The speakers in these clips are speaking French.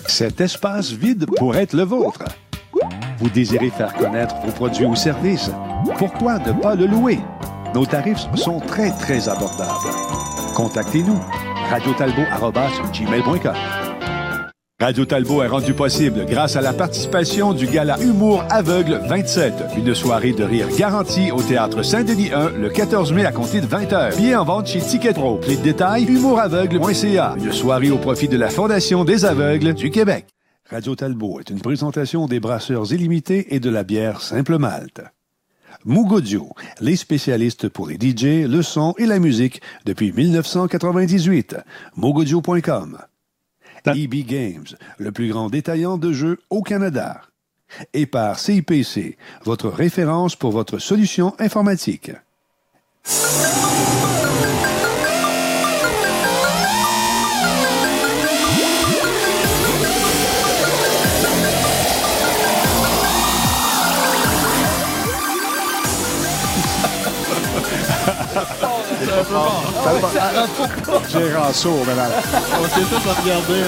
Cet espace vide pourrait être le vôtre. Vous désirez faire connaître vos produits ou services? Pourquoi ne pas le louer? Nos tarifs sont très, très abordables. Contactez-nous. radiotalbot@gmail.com. Radio Talbot est rendu possible grâce à la participation du Gala Humour Aveugle 27. Une soirée de rire garantie au Théâtre Saint-Denis 1 le 14 mai à compter de 20h. Billets en vente chez Ticket Pro. Plus de détails, humouraveugle.ca. Une soirée au profit de la Fondation des aveugles du Québec. Radio Talbot est une présentation des brasseurs illimités et de la bière Simple Malte. Moog Audio, les spécialistes pour les DJ, le son et la musique depuis 1998. moogaudio.com. EB Games, le plus grand détaillant de jeux au Canada. Et par CIPC, votre référence pour votre solution informatique. J'ai rend sourd, madame. On s'est tous à regarder.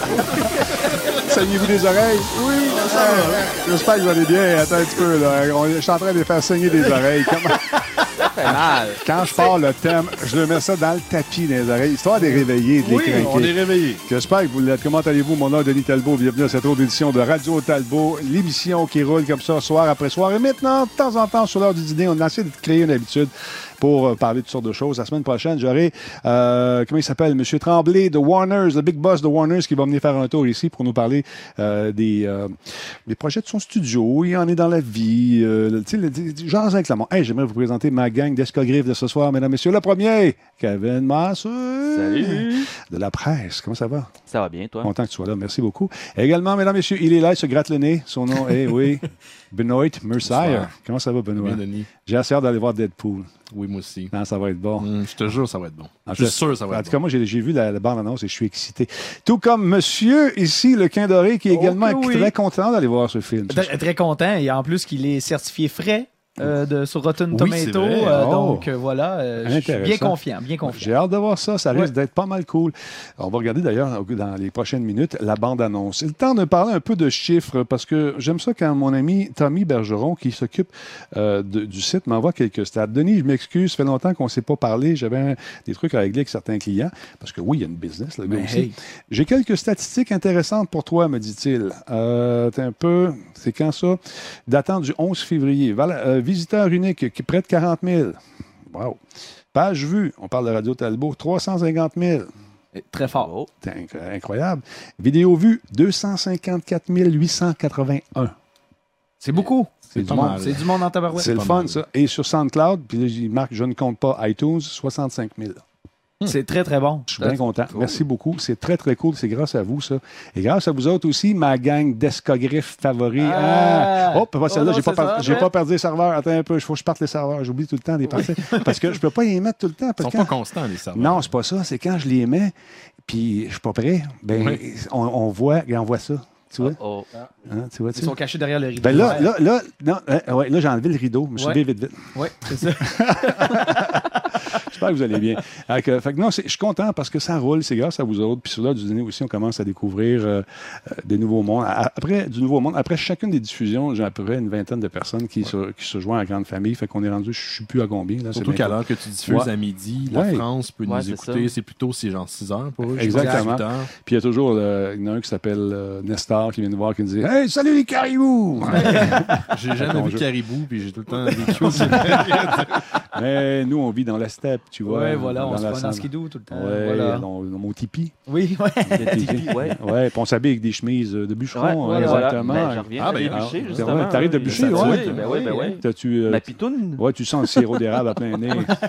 Saviez-vous des oreilles? Oui. J'espère que vous allez bien. Attends un petit peu, là. Je suis en train de les faire saigner des oreilles. Ça fait mal. Quand je pars le thème, je le mets ça dans le tapis des oreilles, histoire de les réveiller, de les craquer. On est réveillés. J'espère que vous l'êtes. Comment allez-vous? Mon nom est Denis Talbot. Bienvenue à cette autre édition de Radio Talbot, l'émission qui roule comme ça, soir après soir. Et maintenant, de temps en temps, sur l'heure du dîner, on essaie de créer une habitude pour parler de toutes sortes de choses. La semaine prochaine, j'aurai, comment il s'appelle, M. Tremblay de Warners, le big boss de Warners, qui va venir faire un tour ici pour nous parler des projets de son studio. Il en est dans la vie. Tu sais, genre avec la Hey, j'aimerais vous présenter ma gang d'escogriffes de ce soir, mesdames, messieurs. Le premier, Kevin Masseux. Salut. De la presse. Comment ça va? Ça va bien, toi? Content que tu sois là. Merci beaucoup. Également, mesdames, messieurs, il est là, il se gratte le nez. Son nom est, oui, Benoît Mercier. Comment ça va, Benoît? Bien, Denis. J'ai assez hâte d'aller voir Deadpool. Oui, moi aussi. Non, ça va être bon. Je te jure, ça va être bon. Je suis sûr que ça va être bon. En tout cas, moi, j'ai vu la bande-annonce et je suis excité. Tout comme monsieur ici, le Quin Doré, qui est également très content d'aller voir ce film. Très content. Et en plus, qu'il est certifié frais. Sur Rotten Tomato. Donc, voilà, je suis bien confiant. J'ai hâte de voir ça. Ça risque d'être pas mal cool. On va regarder d'ailleurs dans les prochaines minutes la bande-annonce. C'est le temps de parler un peu de chiffres parce que j'aime ça quand mon ami Tommy Bergeron, qui s'occupe du site, m'envoie quelques stats. Denis, je m'excuse, ça fait longtemps qu'on ne s'est pas parlé. J'avais des trucs à régler avec certains clients parce que oui, il y a une business, le gars aussi. Hey. J'ai quelques statistiques intéressantes pour toi, me dit-il. C'est quand ça? Datant du 11 février. Visiteurs uniques, près de 40 000. Wow. Page vue, on parle de Radio Talbot, 350 000. Très fort. C'est incroyable. Vidéo vue, 254 881. C'est beaucoup. C'est du monde. C'est du monde en tabarouette. C'est le fun, ça. Et sur SoundCloud, puis là, il marque, je ne compte pas iTunes, 65 000. C'est très, très bon. Je suis bien content. Cool. Merci beaucoup. C'est très, très cool. C'est grâce à vous, ça. Et grâce à vous autres aussi, ma gang d'escogriffes favoris. Pas celle-là. J'ai pas perdu les serveurs. Attends un peu. Il faut que je parte les serveurs. J'oublie tout le temps des parties. Parce que je peux pas les mettre tout le temps. Ils sont pas constants, les serveurs. Non, c'est pas ça. C'est quand je les mets, puis je suis pas prêt, on voit ça. Tu vois? Hein, tu vois? Ils sont cachés derrière le rideau. Ben là, j'ai enlevé le rideau. Je me suis levé vite. Oui, c'est ça. J'espère que vous allez bien. Fait que non, je suis content parce que ça roule, c'est grâce à vous autres. Puis sur l'heure du dîner aussi, on commence à découvrir des nouveaux mondes. Après chacune des diffusions, j'ai à peu près une vingtaine de personnes qui se joignent à la grande famille. Fait qu'on est rendu, je ne sais plus à combien. Là, surtout qu'à l'heure que tu diffuses à midi, la France peut nous écouter. C'est plutôt, genre 6 heures pour eux. Exactement. Puis il y a toujours, il y en a un qui s'appelle Nestor qui vient nous voir qui nous dit « Hey, salut les caribous! » J'ai jamais vu de caribou, puis j'ai tout le temps vécu aussi. Mais nous, on vit dans la steppe, tu vois. Oui, voilà, on se prend dans skidoo tout le temps. Oui, voilà. dans mon tipi. Oui, oui. Oui, puis on s'habille avec des chemises de bûcheron, exactement. Ben, je reviens de bûcher, justement. T'arrives de bûcher, oui. Ma pitoune. Oui, tu sens le sirop d'érable à plein nez.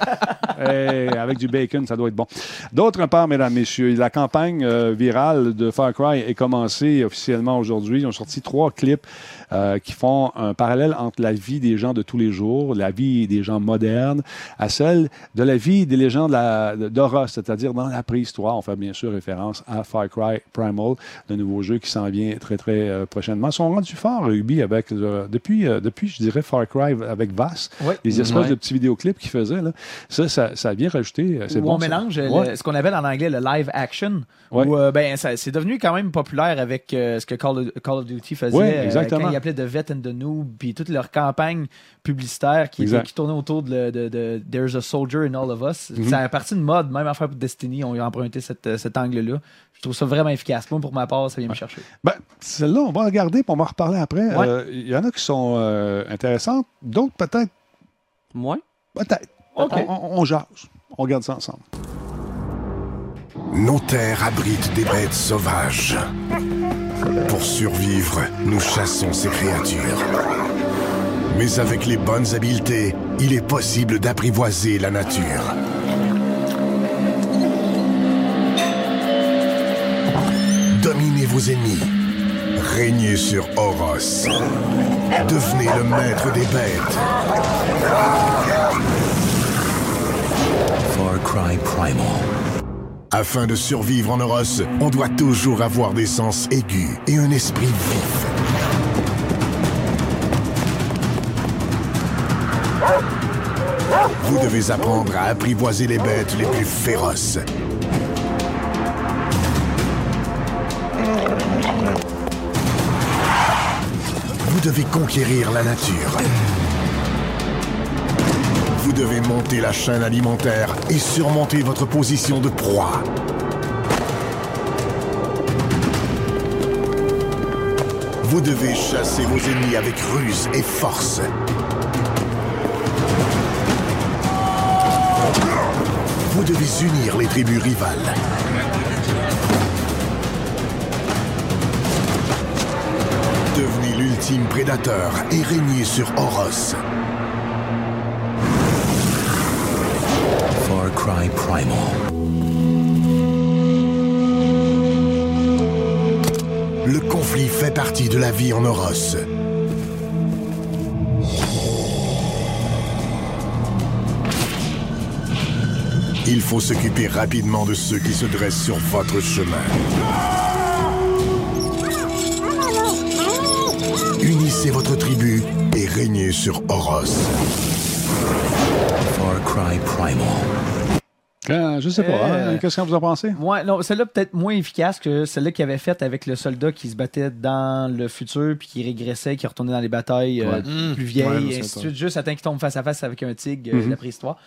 Avec du bacon, ça doit être bon. D'autre part, mesdames, messieurs, la campagne virale de Far Cry est commencée officiellement aujourd'hui. Ils ont sorti 3 clips qui font un parallèle entre la vie des gens de tous les jours, la vie des gens modernes, à celle de la vie des légendes d'Horus, c'est-à-dire dans la préhistoire. On fait bien sûr référence à Far Cry Primal, le nouveau jeu qui s'en vient très, très prochainement. Ils sont rendus forts, Ubi, avec, depuis, je dirais, Far Cry avec Vass, les espèces de petits vidéoclips qu'ils faisaient. Là. Ça ça vient rajouter. C'est où bon, on mélange ce qu'on appelle en anglais le live action. Ouais. Où, c'est devenu quand même populaire avec ce que Call of Duty faisait. Ouais, exactement. Quand ils appelaient The Vet and the Noob, puis toute leur campagne publicitaire qui tournait autour de There's a Soldier in All of Us. Ça a parti de mode, même affaire pour Destiny, on a emprunté cet angle-là. Je trouve ça vraiment efficace. Moi, pour ma part, ça vient me chercher. Celle-là, on va la regarder et on va en reparler après. Il y en a qui sont intéressantes, d'autres peut-être. Moi? Peut-être. Okay. On jase. On regarde ça ensemble. Nos terres abritent des bêtes sauvages. Pour survivre, nous chassons ces créatures. Mais avec les bonnes habiletés, il est possible d'apprivoiser la nature. Dominez vos ennemis. Régnez sur Oros. Devenez le maître des bêtes. Far Cry Primal. Afin de survivre en Oros, on doit toujours avoir des sens aigus et un esprit vif. Vous devez apprendre à apprivoiser les bêtes les plus féroces. Vous devez conquérir la nature. Vous devez monter la chaîne alimentaire et surmonter votre position de proie. Vous devez chasser vos ennemis avec ruse et force. Vous devez unir les tribus rivales. Devenez l'ultime prédateur et régnez sur Oros. Far Cry Primal. Le conflit fait partie de la vie en Oros. Il faut s'occuper rapidement de ceux qui se dressent sur votre chemin. Unissez votre tribu et régnez sur Oros. Far Cry Primal. Je sais pas, qu'est-ce que vous en pensez? Non, celle-là peut-être moins efficace que celle-là qu'il avait faite avec le soldat qui se battait dans le futur puis qui régressait, qui retournait dans les batailles plus vieilles, et ainsi de suite, juste attend qu'il tombe face à face avec un tigre de la préhistoire.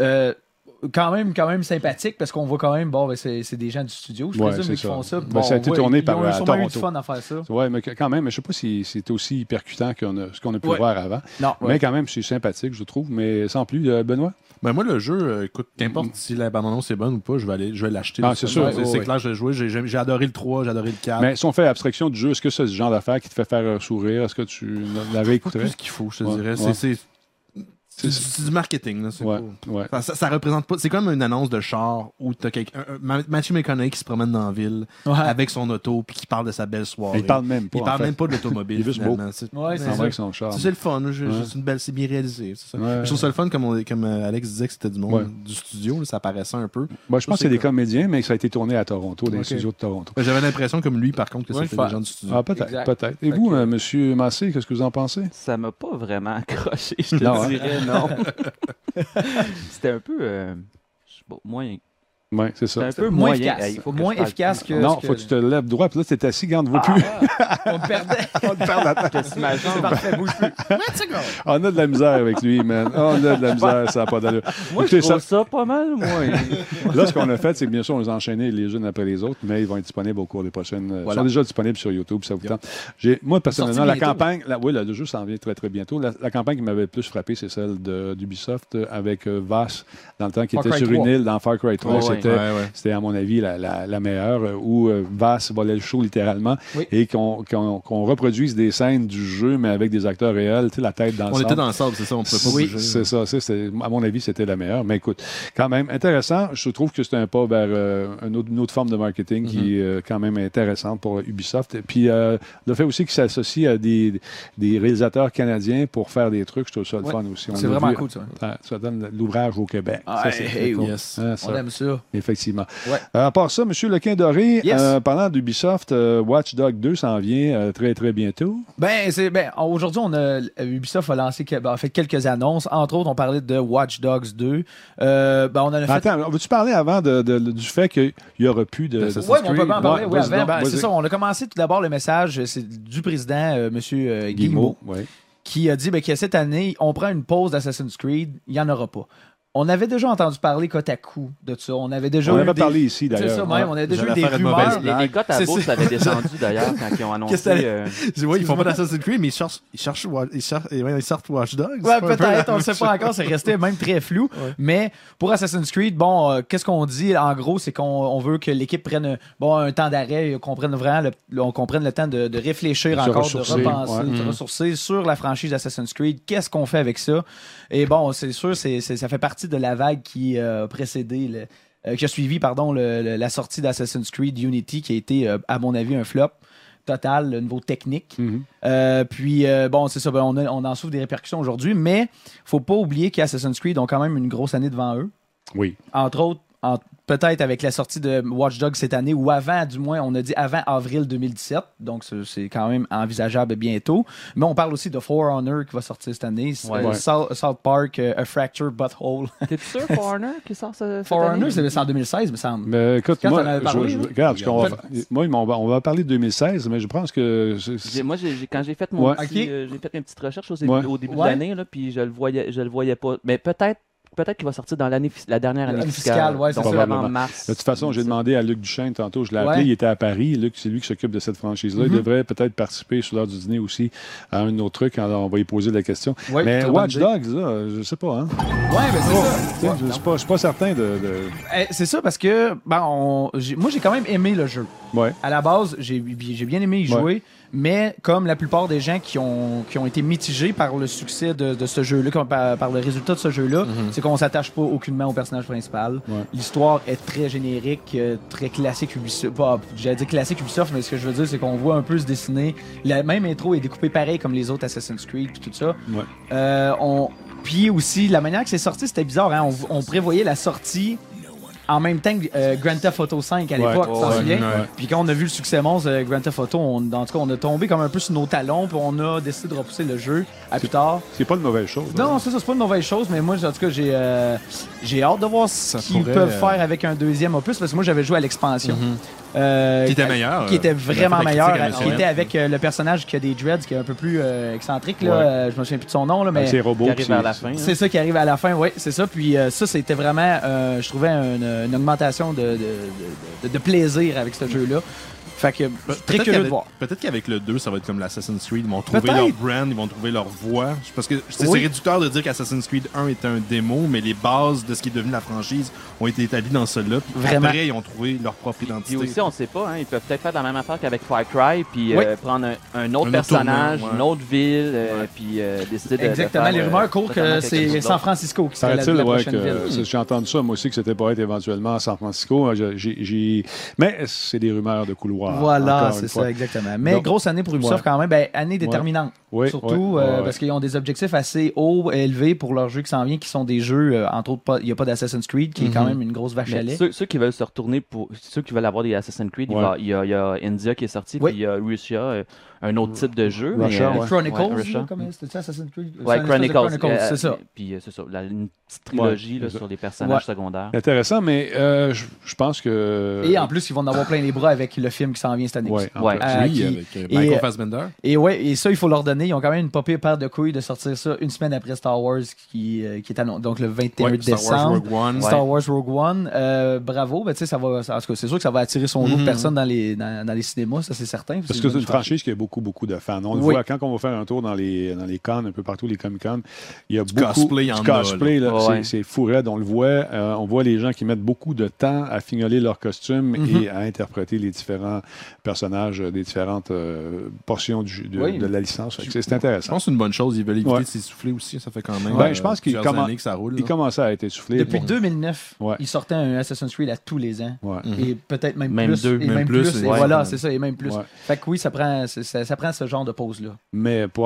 Quand même sympathique parce qu'on voit quand même, c'est des gens du studio, je présume, qui font ça. Ça a été tourné par Toronto. Ils ont sûrement eu du Toronto. fun à faire ça. Oui, mais quand même, je ne sais pas si c'est aussi percutant que ce qu'on a pu voir avant. Non, mais quand même, c'est sympathique, je trouve. Mais sans plus, Benoît? Moi, le jeu, écoute, qu'importe si la bande-annonce est bonne ou pas, je vais l'acheter. Ah, c'est sûr. C'est clair, je vais jouer. J'ai adoré le 3, j'ai adoré le 4. Mais si on fait abstraction du jeu, est-ce que c'est ce genre d'affaire qui te fait faire sourire? Est-ce que tu l'avais écouté? C'est plus ce qu'il faut, je te dirais. C'est du marketing. Là, ça représente pas. C'est comme une annonce de char où t'as Matthew McConaughey qui se promène dans la ville avec son auto puis qui parle de sa belle soirée. Il parle même pas. Il parle même pas de l'automobile. Il est juste beau. C'est vrai que son char. C'est le fun. C'est bien réalisé. Je trouve ça le fun, comme Alex disait que c'était du monde du studio. Là, ça paraissait un peu. Je pense que c'est des comédiens, mais que ça a été tourné à Toronto, dans les studios de Toronto. J'avais l'impression, comme lui, par contre, que c'était des gens du studio. Ah, peut-être. Et vous, monsieur Massé, qu'est-ce que vous en pensez? Ça m'a pas vraiment accroché, je te dirais, non. C'était un peu moyen. Oui, c'est ça. C'est un peu moins efficace. Moins efficace que. Non, faut que tu te lèves droit, puis là, tu es assis, garde vos plus. On te perdait. On te perd la tête. C'est parfait, bouge plus. On a de la misère avec lui, man. On a de la misère, ça n'a pas d'allure. Moi, je trouve ça pas mal, moi. Là, ce qu'on a fait, c'est que bien sûr, on les a enchaînés les unes après les autres, mais ils vont être disponibles au cours des prochaines. Ils sont déjà disponibles sur YouTube, ça vous tente. Moi, personnellement, la campagne. Le jeu s'en vient très, très bientôt. La campagne qui m'avait le plus frappé, c'est celle d'Ubisoft avec Vass, dans le temps, qui était sur une île dans Far Cry 3. C'était, à mon avis, la meilleure, où Vass volait le show littéralement et qu'on reproduise des scènes du jeu, mais avec des acteurs réels, la tête dans le sable. On était dans le sable, c'est ça, on ne pouvait pas bouger. C'est ça, à mon avis, c'était la meilleure. Mais écoute, quand même, intéressant. Je trouve que c'est un pas vers une autre forme de marketing qui est quand même intéressante pour Ubisoft. Et puis, le fait aussi qu'il s'associe à des réalisateurs canadiens pour faire des trucs, je trouve ça le fun aussi. C'est vraiment cool, ça. Ça donne l'ouvrage au Québec. On aime ça. Effectivement. Ouais. À part ça, M. Lequin-Doré, Yes. parlant d'Ubisoft, Watch Dogs 2 s'en vient très, très bientôt. Aujourd'hui, Ubisoft a fait quelques annonces. Entre autres, on parlait de Watch Dogs 2. On en a fait... Attends, veux-tu parler avant du fait qu'il n'y aura plus de... Oui, on peut pas en parler. Ouais, avant. C'est ça, on a commencé tout d'abord le message, c'est du président, M. Guillemot, qui a dit que cette année, on prend une pause d'Assassin's Creed, il n'y en aura pas. On avait déjà entendu parler Kotaku de ça. On avait parlé ici, d'ailleurs. C'est ça, même. On avait déjà eu des rumeurs. Les cotes à bourse avaient descendu, d'ailleurs, quand ils ont annoncé... Oui, ils font pas d'Assassin's Creed, mais ils sortent Watch Dogs. Ouais, peut-être, on ne sait pas encore. C'est resté même très flou. Ouais. Mais pour Assassin's Creed, qu'est-ce qu'on dit? En gros, c'est qu'on veut que l'équipe prenne un temps d'arrêt, qu'on prenne le temps de réfléchir encore, de repenser, de se ressourcer sur la franchise Assassin's Creed. Qu'est-ce qu'on fait avec ça? Et c'est sûr, ça fait partie de la vague qui a précédé, qui a suivi la sortie d'Assassin's Creed Unity, qui a été, à mon avis, un flop total, le niveau technique. Mm-hmm. C'est ça, on en souffre des répercussions aujourd'hui, mais faut pas oublier qu'Assassin's Creed ont quand même une grosse année devant eux. Oui. Entre autres, peut-être avec la sortie de Watch Dogs cette année, ou avant, du moins, on a dit avant avril 2017, donc c'est quand même envisageable bientôt. Mais on parle aussi de For Honor qui va sortir cette année, South Park, A Fractured Butthole. T'es sûr For Honor qui sort cette For année? Honor, c'est en 2016, me semble. Mais écoute, quand on va parler de 2016, mais je pense que... Quand j'ai fait mon j'ai fait une petite recherche au début de l'année, là, puis je le voyais pas. Mais peut-être qu'il va sortir dans la dernière année fiscale. Ouais, donc probablement. Mars. De toute façon, j'ai demandé à Luc Duchesne tantôt, je l'ai appelé, il était à Paris. Luc, c'est lui qui s'occupe de cette franchise-là. Il devrait peut-être participer sur l'heure du dîner aussi à un autre truc. Alors, on va y poser la question. Ouais, mais Watch Dogs, là, je sais pas. Hein? Oui, mais c'est ça. Je suis pas certain de... C'est ça parce que moi, j'ai quand même aimé le jeu. Ouais. À la base, j'ai bien aimé y jouer. Mais comme la plupart des gens qui ont été mitigés par le succès de ce jeu-là, par le résultat de ce jeu-là, c'est qu'on s'attache pas aucunement au personnage principal. Ouais. L'histoire est très générique, très classique Ubisoft. J'allais dire classique Ubisoft, mais ce que je veux dire, c'est qu'on voit un peu se dessiner. La même intro est découpée pareil comme les autres Assassin's Creed et tout ça. Ouais. Puis aussi, la manière que c'est sorti, c'était bizarre. Hein? On prévoyait la sortie en même temps que Grand Theft Auto 5 à l'époque, tu t'en souviens? Puis quand on a vu le succès monstre de Grand Theft Auto, en tout cas, on a tombé comme un peu sur nos talons, puis on a décidé de repousser le jeu à plus tard. C'est pas une mauvaise chose. Non, c'est pas une mauvaise chose, mais moi, en tout cas, j'ai hâte de voir ce qu'ils peuvent faire avec un deuxième opus, parce que moi, j'avais joué à l'expansion. Qui était meilleur. Qui était vraiment meilleur. Qui était avec le personnage qui a des dreads, qui est un peu plus excentrique. Là. Je me souviens plus de son nom. Là, mais c'est robot qui arrive à la fin. C'est ça qui arrive à la fin, oui, c'est ça. Puis ça, c'était vraiment, je trouvais, une augmentation de plaisir avec ce jeu-là. Fait que très curieux de voir. Peut-être qu'avec le 2, ça va être comme l'Assassin's Creed. Ils vont trouver leur brand, ils vont trouver leur voix. Parce que c'est réducteur de dire qu'Assassin's Creed 1 était un démo, mais les bases de ce qui est devenu la franchise ont été établies dans celui-là. Vraiment. Après, ils ont trouvé leur propre identité. Et aussi, on ne sait pas, ils peuvent peut-être faire la même affaire qu'avec Far Cry, puis prendre un autre personnage, une autre ville, puis décider de. Exactement. faire, les rumeurs courent que c'est San Francisco qui serait la prochaine ville. J'ai entendu ça, moi aussi, que c'était pour être éventuellement à San Francisco. Mais c'est des rumeurs de couloir. Voilà, c'est ça, exactement. Mais grosse année pour Ubisoft quand même. Année déterminante. Surtout parce qu'ils ont des objectifs assez hauts, élevés pour leurs jeux qui s'en viennent, qui sont des jeux, entre autres, il n'y a pas d'Assassin's Creed, qui est quand même une grosse vache à lait. Ceux qui veulent se retourner ceux qui veulent avoir des Assassin's Creed, il y a India qui est sorti, puis il y a Russia, un autre type de jeu. Chronicles, c'était ça, Assassin's Creed? Chronicles, c'est ça. Puis c'est ça, une petite trilogie sur les personnages secondaires. Intéressant, mais je pense que... Et en plus, ils vont en avoir plein les bras avec le film qui s'en vient cette année. Avec Michael Fassbender. Et ça, il faut leur donner. Ils ont quand même une pas pire paire de couilles de sortir ça une semaine après Star Wars qui est annoncé. Donc le 21 décembre. Star Wars Rogue One. Bravo. Ben, ça va, c'est sûr que ça va attirer son lot de personnes dans les cinémas, ça c'est certain. Parce que c'est une franchise qui a beaucoup de fans. On le voit quand on va faire un tour dans les cons, un peu partout, les Comic-Con, il y a beaucoup de cosplay. C'est fou raide, on le voit. On voit les gens qui mettent beaucoup de temps à fignoler leurs costumes et à interpréter les différents personnages des différentes portions de la licence. C'est intéressant. Je pense que c'est une bonne chose. Ils veulent éviter de s'essouffler aussi. Ça fait quand même je pense qu'il commençait à être essoufflé. Depuis 2009, ils sortaient un Assassin's Creed à tous les ans. Et peut-être même plus. Même plus. Voilà, c'est ça, et même plus. Fait que oui, ça prend ce genre de pause-là. Mais pour avoir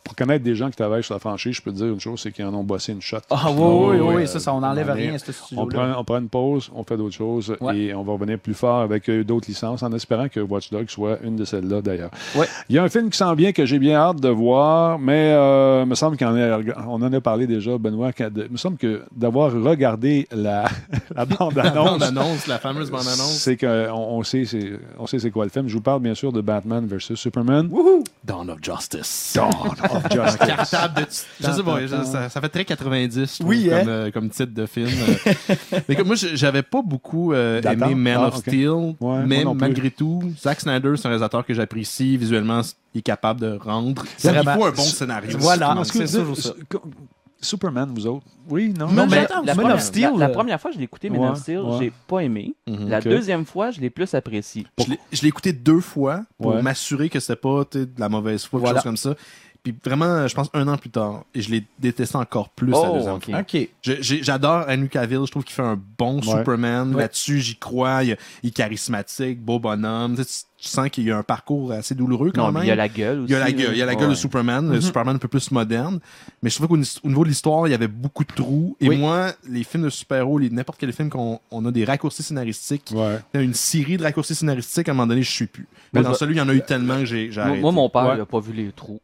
pour connaître des gens qui travaillent sur la franchise, je peux te dire une chose, c'est qu'ils en ont bossé une shot. Ah oui, ça, on n'enlève rien à ce studio-là. On prend une pause, on fait d'autres choses et on va revenir plus fort avec d'autres licences, en espérant que Watch Dogs soit une de celles-là, d'ailleurs. Ouais. Il y a un film qui s'en vient que j'ai bien hâte de voir, mais il me semble qu'on en a parlé déjà, Benoît. Il me semble que d'avoir regardé la bande-annonce, la fameuse bande-annonce, c'est qu'on sait c'est quoi le film. Je vous parle bien sûr de Batman vs Superman. Woohoo! Dawn of Justice. Dawn of Justice. Cartable de... Je sais pas, ça fait très 90 comme titre de film. Mais comme moi, j'avais pas beaucoup aimé Man of Steel, mais malgré tout, Zack Snyder, c'est un réalisateur que j'apprécie. Visuellement, il est capable de rendre. Il faut un bon scénario. Voilà, c'est ça. Superman, vous autres? Oui, non? Non, mais Man of Steel... La première fois que je l'ai écouté, Man of Steel, j'ai pas aimé. La deuxième fois, je l'ai plus apprécié. Je l'ai écouté 2 fois pour m'assurer que c'était pas de la mauvaise foi, quelque chose comme ça. Puis vraiment, je pense 1 an plus tard, et je l'ai détesté encore plus la deuxième fois. Okay. J'adore Henry Cavill, je trouve qu'il fait un bon Superman. Là-dessus, j'y crois. Il est charismatique, beau bonhomme. Tu sens qu'il y a un parcours assez douloureux quand même. Il y a la gueule aussi. Il y a la gueule de Superman, le Superman un peu plus moderne. Mais je trouvais qu'au niveau de l'histoire, il y avait beaucoup de trous. Et moi, les films de super-héros, n'importe quel film qu'on a des raccourcis scénaristiques, une série de raccourcis scénaristiques, à un moment donné, je suis plus. Mais dans celui, il y en a eu tellement que j'ai arrêté. Moi, mon père, il n'a pas vu les trous.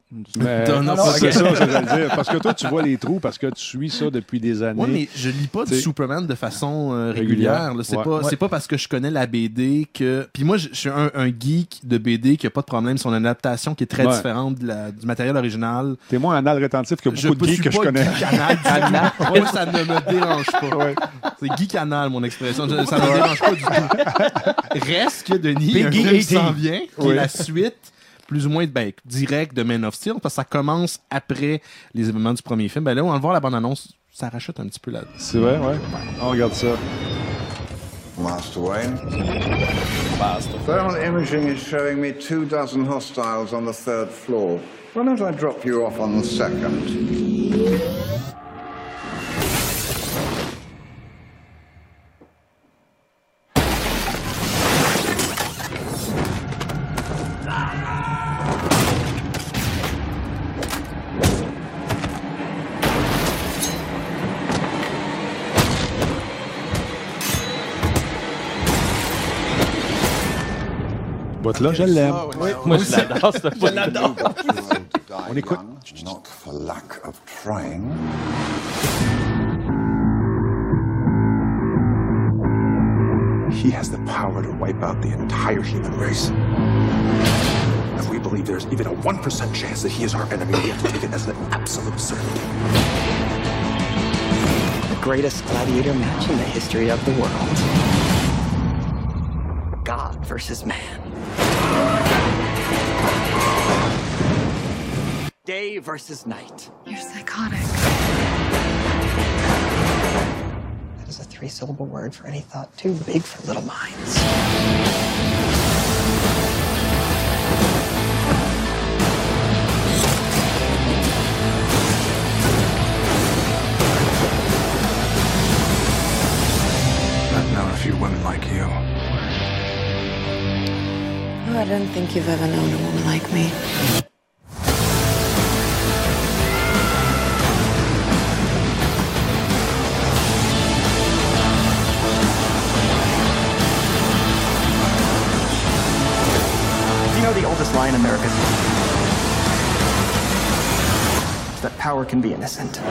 C'est ça, je vais le dire. Parce que toi, tu vois les trous parce que tu suis ça depuis des années. Oui, mais je lis pas du Superman de façon régulière. C'est pas parce que je connais la BD que... Puis moi, je suis un geek de BD qui a pas de problème. C'est une adaptation qui est très différente du matériel original. T'es moins anal rétentif que beaucoup de geeks que je connais. Moi, ça ne me dérange pas. C'est geek anal, mon expression. Ça ne me dérange pas du tout. Reste que Denis, un film qui s'en vient, qui est la suite plus ou moins direct de Man of Steel, parce que ça commence après les événements du premier film. Ben là, on va le voir la bande-annonce, ça rachète un petit peu là. C'est vrai, ouais. On regarde ça. Master Wayne. Thermal imaging is showing me 24 hostiles on the 3rd floor. Why don't I drop you off on the 2nd? Là, je l'aime. Moi, je l'adore. Je l'adore. On écoute. Not for lack of trying. He has the power to wipe out the entire human race. If we believe there's even a 1% chance that he is our enemy, we have to take it as an absolute certainty. The greatest gladiator match in the history of the world. God versus man. Day versus night. You're psychotic. That is a 3-syllable word for any thought too big for little minds. I've known a few women like you. Oh, I don't think you've ever known a woman like me. You know the oldest lie in America is that power can be innocent.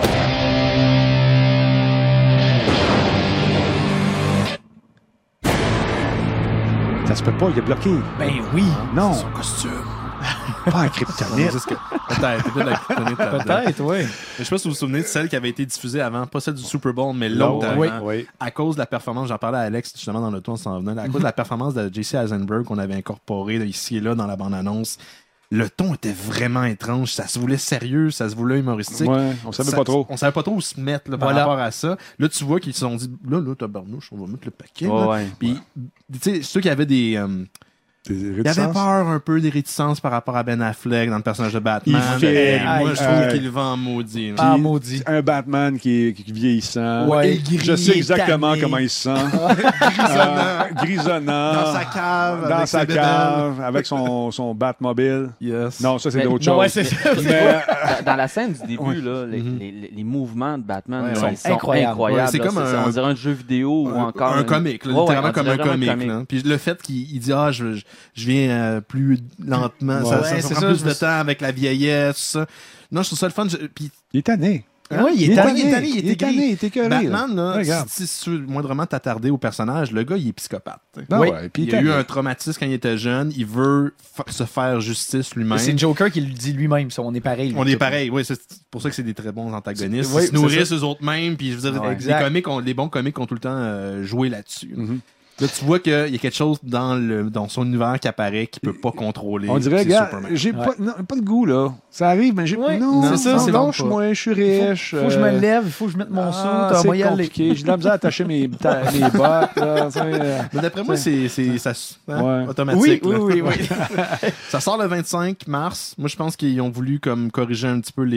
Ça se peut pas, il est bloqué. Ben oui. Non. Son costume. Pas un kryptonite. Peut-être, oui. Je sais pas si vous vous souvenez de celle qui avait été diffusée avant, pas celle du Super Bowl, mais l'autre avant. Oui. À cause de la performance, j'en parlais à Alex justement dans le tour en s'en venant, à cause de la performance de J.C. Eisenberg qu'on avait incorporé ici et là dans la bande-annonce. Le ton était vraiment étrange. Ça se voulait sérieux, ça se voulait humoristique. Ouais, on savait pas trop. On savait pas trop où se mettre là, par rapport à ça. Là, tu vois qu'ils se sont dit, là, tabarnouche, on va mettre le paquet. Ouais. Puis, tu sais, ceux qui avaient des Il avait peur un peu des réticences par rapport à Ben Affleck dans le personnage de Batman. Moi, je trouve qu'il le vend en maudit. Maudit. Un Batman qui est vieillissant. Ouais, gris, je sais exactement comment il se sent. Grisonnant. Dans sa cave. Avec son Batmobile. Yes. Non, ça, c'est d'autres choses. Ouais, dans la scène du début, là, les mouvements de Batman sont incroyables. C'est comme on dirait un jeu vidéo ou encore un comic. Littéralement comme un comic. Puis le fait qu'il dit je viens plus lentement, ça prend plus de temps avec la vieillesse. Non, je trouve ça le fun. Puis il est tanné. Oui, il est tanné. Il est écœuré. Batman, là, si tu veux moindrement t'attarder au personnage, le gars, il est psychopathe. Il a eu un traumatisme quand il était jeune. Il veut se faire justice lui-même. C'est Joker qui le dit lui-même. On est pareil. On est pareil, oui. C'est pour ça que c'est des très bons antagonistes. Ils se nourrissent eux-mêmes. Puis, je veux dire, les bons comics ont tout le temps joué là-dessus. Là, tu vois qu'il y a quelque chose dans son univers qui apparaît qu'il peut pas contrôler. On dirait, gars, j'ai pas de goût, là. Ça arrive, mais j'ai non, c'est ça, c'est moi, je suis riche. Faut que je me lève, il faut que je mette mon sou. C'est compliqué. J'ai de la misère à attacher mes bottes. Mais d'après moi, c'est automatique. Oui. Ça sort le 25 mars. Moi, je pense qu'ils ont voulu comme corriger un petit peu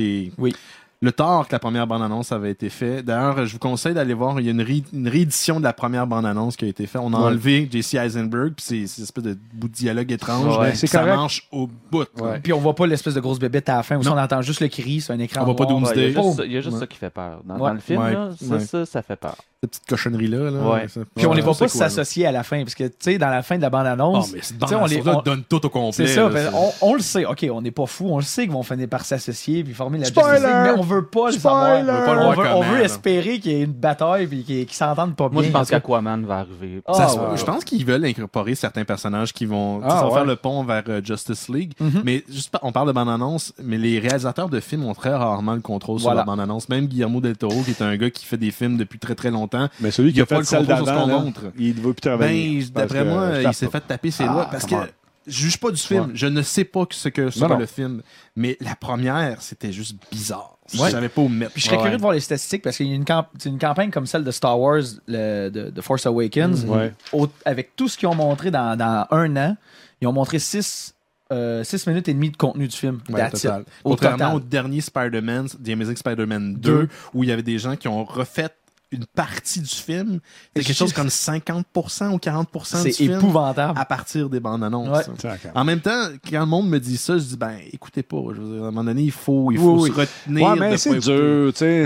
le tort que la première bande-annonce avait été fait. D'ailleurs, je vous conseille d'aller voir, il y a une réédition de la première bande-annonce qui a été faite. On a enlevé J.C. Eisenberg, puis c'est une espèce de bout de dialogue étrange. C'est ça marche au bout. Puis on voit pas l'espèce de grosse bébête à la fin, où on entend juste le cri, c'est un écran. On voit pas Doomsday. Il y a juste ça qui fait peur. Dans le film, ça fait peur. Cette petite cochonnerie-là. Puis on les voit pas s'associer à la fin, parce que, tu sais, dans la fin de la bande-annonce, on les donne tout au complet. C'est ça, on le sait. OK, on n'est pas fou, on le sait qu'ils vont finir par s'associer puis former la Justice League, mais on veut pas le savoir. On veut espérer qu'il y ait une bataille puis qu'ils s'entendent pas bien. Moi, je pense qu'Aquaman va arriver. Je pense qu'ils veulent incorporer certains personnages qui vont faire le pont vers Justice League. Mais juste, on parle de bande-annonce, mais les réalisateurs de films ont très rarement le contrôle sur la bande-annonce. Même Guillermo del Toro, qui est un gars qui fait des films depuis très très longtemps. Mais celui qui a fait le contrôle sur ce qu'on montre. Il ne veut plus travailler. D'après moi, il s'est fait taper ses doigts parce que je juge pas du film. Je ne sais pas ce que le film. Mais la première, c'était juste bizarre. Je savais pas où me mettre. Puis je serais curieux de voir les statistiques parce qu'il y a une campagne comme celle de Star Wars, de Force Awakens, avec tout ce qu'ils ont montré dans un an. Ils ont montré 6 minutes et demie de contenu du film. Contrairement au dernier Spider-Man, The Amazing Spider-Man 2, où il y avait des gens qui ont refait une partie du film, c'est quelque chose comme 50% ou 40% du film. C'est épouvantable. À partir des bandes annonces. En même temps, quand le monde me dit ça, je dis, écoutez pas. Je veux dire, à un moment donné, il faut se retenir. Ouais, mais c'est dur, tu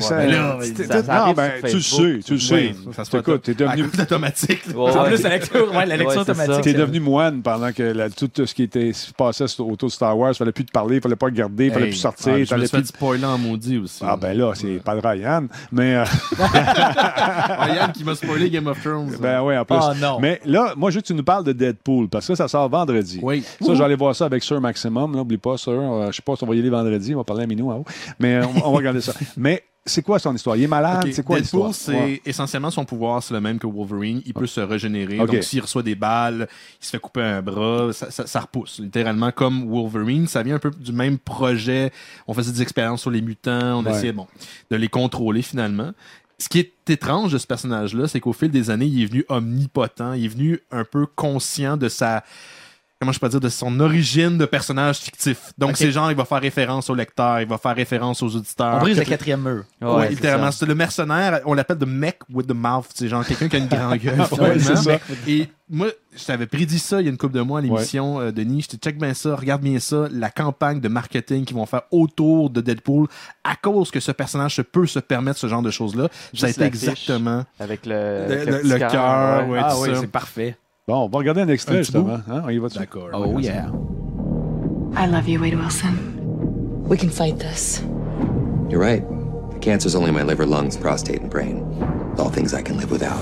sais. Tu le sais. Écoute, t'es devenu automatique. En plus, la lecture automatique. T'es devenu moine pendant que tout ce qui passait autour de Star Wars, fallait plus te parler, fallait pas regarder, fallait plus sortir. Je me suis fait spoiler en maudit aussi. Ah ben là, c'est pas de Ryan, mais... Yann qui m'a spoilé Game of Thrones. Ben oui, en plus. Oh, non. Mais là, moi, je veux que tu nous parles de Deadpool, parce que ça sort vendredi. Oui. Ça, j'allais voir ça avec Sir Maximum. N'oublie pas, Sir. Je sais pas si on va y aller vendredi. On va parler à Minou en haut. Mais on va regarder ça. Mais c'est quoi son histoire? Il est malade? C'est quoi Deadpool, l'histoire? c'est essentiellement son pouvoir, c'est le même que Wolverine. Il peut se régénérer. Donc, s'il reçoit des balles, il se fait couper un bras, ça repousse. Littéralement, comme Wolverine, ça vient un peu du même projet. On faisait des expériences sur les mutants. On essayait de les contrôler finalement. Ce qui est étrange de ce personnage-là, c'est qu'au fil des années, il est venu omnipotent. Il est venu un peu conscient de de son origine de personnage fictif. Donc, c'est genre, il va faire référence au lecteur, il va faire référence aux auditeurs. On brise le 4e mur. Ouais, littéralement. C'est le mercenaire, on l'appelle the mech with the mouth. C'est genre quelqu'un qui a une grande gueule. C'est ça. Et moi, je t'avais prédit ça il y a une couple de mois à l'émission, Denis. Je te check bien ça, regarde bien ça, la campagne de marketing qu'ils vont faire autour de Deadpool à cause que ce personnage peut se permettre ce genre de choses-là. Ça a été exactement... Avec le cœur. Ouais, ah oui, c'est parfait. Bon, on va regarder un extrait, justement. On y va dessus. D'accord. Oh, yeah. I love you, Wade Wilson. We can fight this. You're right. The cancer's only my liver, lungs, prostate, and brain. All things I can live without.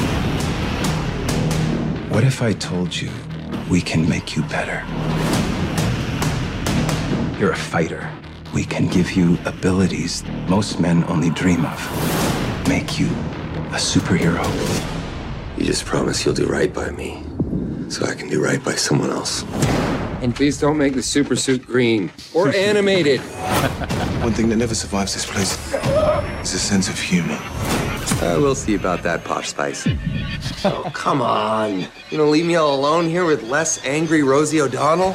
What if I told you we can make you better? You're a fighter. We can give you abilities most men only dream of. Make you a superhero. You just promise you'll do right by me, so I can do right by someone else. And please don't make the super suit green or animated. One thing that never survives this place is a sense of humor. We'll see about that, Posh Spice. Oh, come on. You gonna leave me all alone here with less angry Rosie O'Donnell?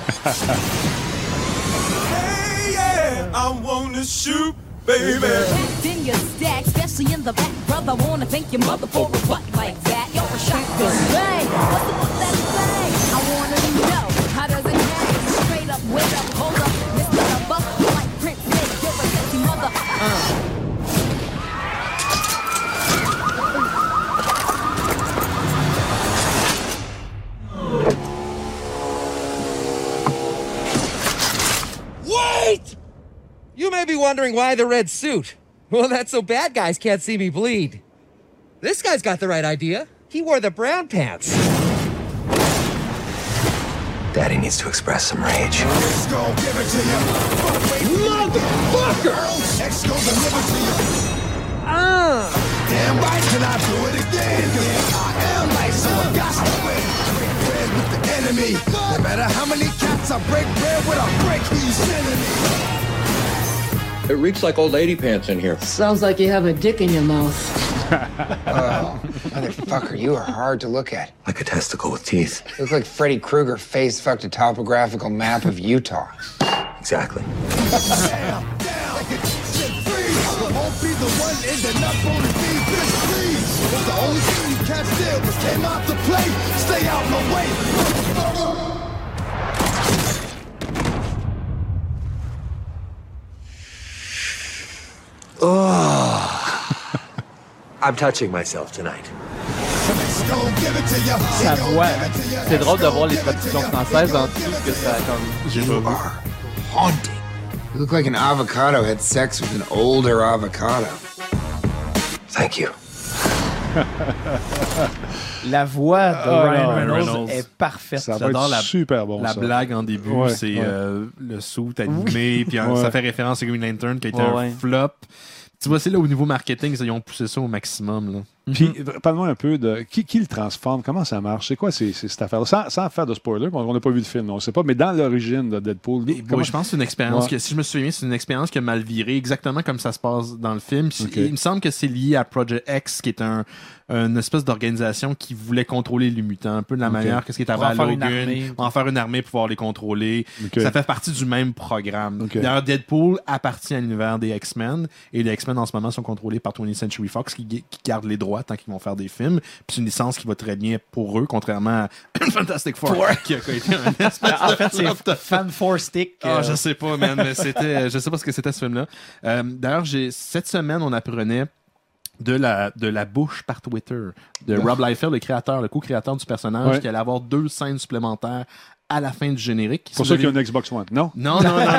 Hey, yeah, I wanna shoot, baby. In your stack, especially in the back, brother. Wanna thank your mother for a butt like that. You're a shotgun. Hey, what's the fuck that say? I wanna know, how does it hang? Straight up, wait up, hold up, Mr. Buck, like Prince Nick, you're a sexy mother. Wait! You may be wondering why the red suit. Well, that's so bad guys can't see me bleed. This guy's got the right idea. He wore the brown pants. Daddy needs to express some rage. X gon' give it to you. Motherfucker! X gon' deliver to you. Damn right, can I do it again? Cause I am like so I got to win. Break bread with the enemy. No matter how many cats I break bread with, I break who you sending me. It reeks like old lady pants in here. Sounds like you have a dick in your mouth. Oh, motherfucker, you are hard to look at. Like a testicle with teeth. You look like Freddy Krueger face-fucked a topographical map of Utah. Exactly. Down, like a shit freeze. I won't be the one ending up on the deep bitch, please. Cause the only thing you can't steal was came out to play. Stay out my way, motherfucker. Oh. I'm touching myself tonight. Sa voix, c'est drôle de voir les traductions françaises en dessous que ça comme. You are haunting. You look like an avocado had sex with an older avocado. Thank you. La voix de Ryan Reynolds est parfaite. Ça va être super bon. La blague en début, c'est le suit animé, puis ça fait référence à Green Lantern qui a été un flop. Tu vois, c'est là au niveau marketing, ils ont poussé ça au maximum. Là. Puis, parle-moi un peu de qui le transforme, comment ça marche, c'est quoi cette affaire-là, sans faire de spoiler, on n'a pas vu le film, on ne sait pas, mais dans l'origine de Deadpool. Oui, je pense que c'est une expérience que, si je me souviens, c'est une expérience qui a mal viré, exactement comme ça se passe dans le film. Il me semble que c'est lié à Project X, qui est une espèce d'organisation qui voulait contrôler les mutants, un peu de la manière qu'est-ce qui est arrivé à Logan, en faire une armée pour pouvoir les contrôler. Ça fait partie du même programme. D'ailleurs, Deadpool appartient à l'univers des X-Men, et les X-Men en ce moment sont contrôlés par 20th Century Fox qui garde les droits tant qu'ils vont faire des films. Puis c'est une licence qui va très bien pour eux, contrairement à Fantastic Four qui a été un espèce en fait, c'est Fan Four Stick. Je sais pas, man, mais je sais pas ce que c'était ce film-là. D'ailleurs, cette semaine, on apprenait de la bouche par Twitter de Rob Liefeld, le co-créateur du personnage, qui allait avoir 2 scènes supplémentaires à la fin du générique. Pour ceux qui ont une Xbox One, non? Non.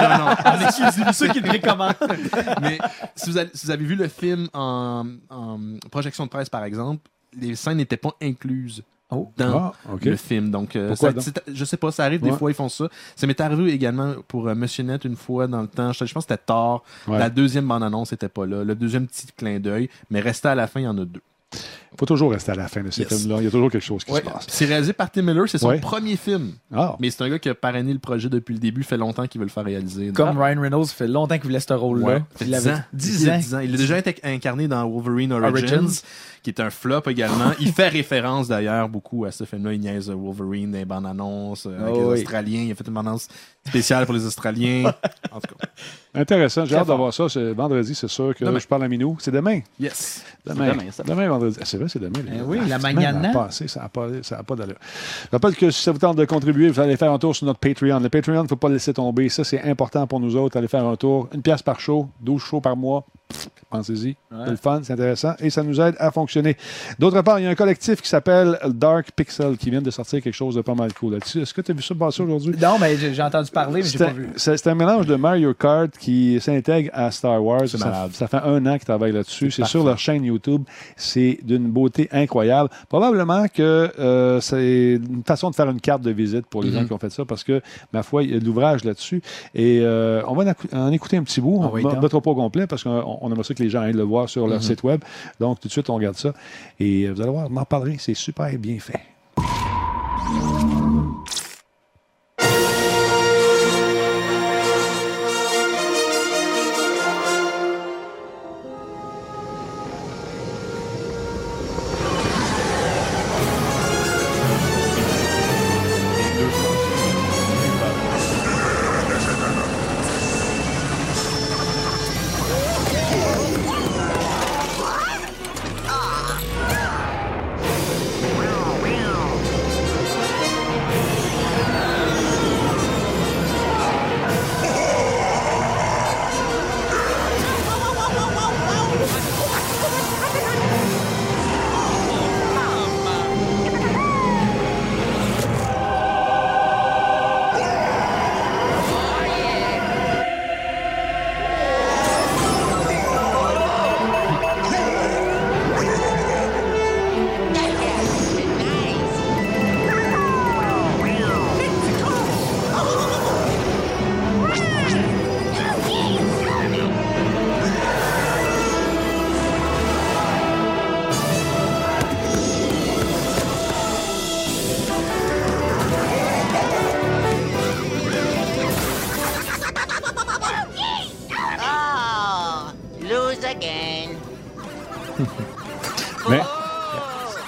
Ceux qui le précommandent. Mais si vous avez vu le film en projection de presse, par exemple, les scènes n'étaient pas incluses dans le film. Donc, je sais pas, ça arrive des fois, ils font ça. Ça m'est arrivé également pour Monsieur Net une fois dans le temps. Je pense que c'était Thor. La deuxième bande-annonce n'était pas là. Le deuxième petit clin d'œil. Mais resté à la fin, il y en a 2. Il faut toujours rester à la fin de ces films-là. Il y a toujours quelque chose qui se passe. C'est réalisé par Tim Miller. C'est son premier film. Mais c'est un gars qui a parrainé le projet depuis le début. Fait longtemps qu'il veut le faire réaliser. Comme Ryan Reynolds, fait longtemps qu'il voulait ce rôle-là. 10 ans. Il a déjà été incarné dans Wolverine Origins, qui est un flop également. Il fait référence d'ailleurs beaucoup à ce film-là. Il niaise Wolverine dans les bandes annonces avec les Australiens. Il a fait une bande-annonce spéciale pour les Australiens. En tout cas. Intéressant. J'ai hâte d'avoir ça. Vendredi, c'est sûr que je parle à Minou. C'est demain. Yes. Demain, vendredi. C'est vrai, c'est demain. Oui, la mañana. Ça n'a pas d'allure. Je rappelle que si ça vous tente de contribuer, vous allez faire un tour sur notre Patreon. Le Patreon, il ne faut pas le laisser tomber. Ça, c'est important pour nous autres. Allez faire un tour. 1$ par show, 12 shows par mois. Pensez-y. C'est le fun, c'est intéressant et ça nous aide à fonctionner. D'autre part, il y a un collectif qui s'appelle Dark Pixel qui vient de sortir quelque chose de pas mal cool là-dessus. Est-ce que tu as vu ça passer aujourd'hui? Non, mais j'ai entendu parler, mais j'ai pas vu. C'est un mélange de Mario Kart qui s'intègre à Star Wars. Ça fait 1 an qu'ils travaillent là-dessus. C'est sur leur chaîne YouTube. C'est d'une beauté incroyable. Probablement que c'est une façon de faire une carte de visite pour les gens qui ont fait ça parce que, ma foi, il y a de l'ouvrage là-dessus. Et on va en écouter un petit bout. On ne mettra pas au complet parce qu'on aimerait ça que les gens aillent le voir sur leur site web. Donc, tout de suite, on regarde ça. Et vous allez voir, on en parlerai. C'est super bien fait.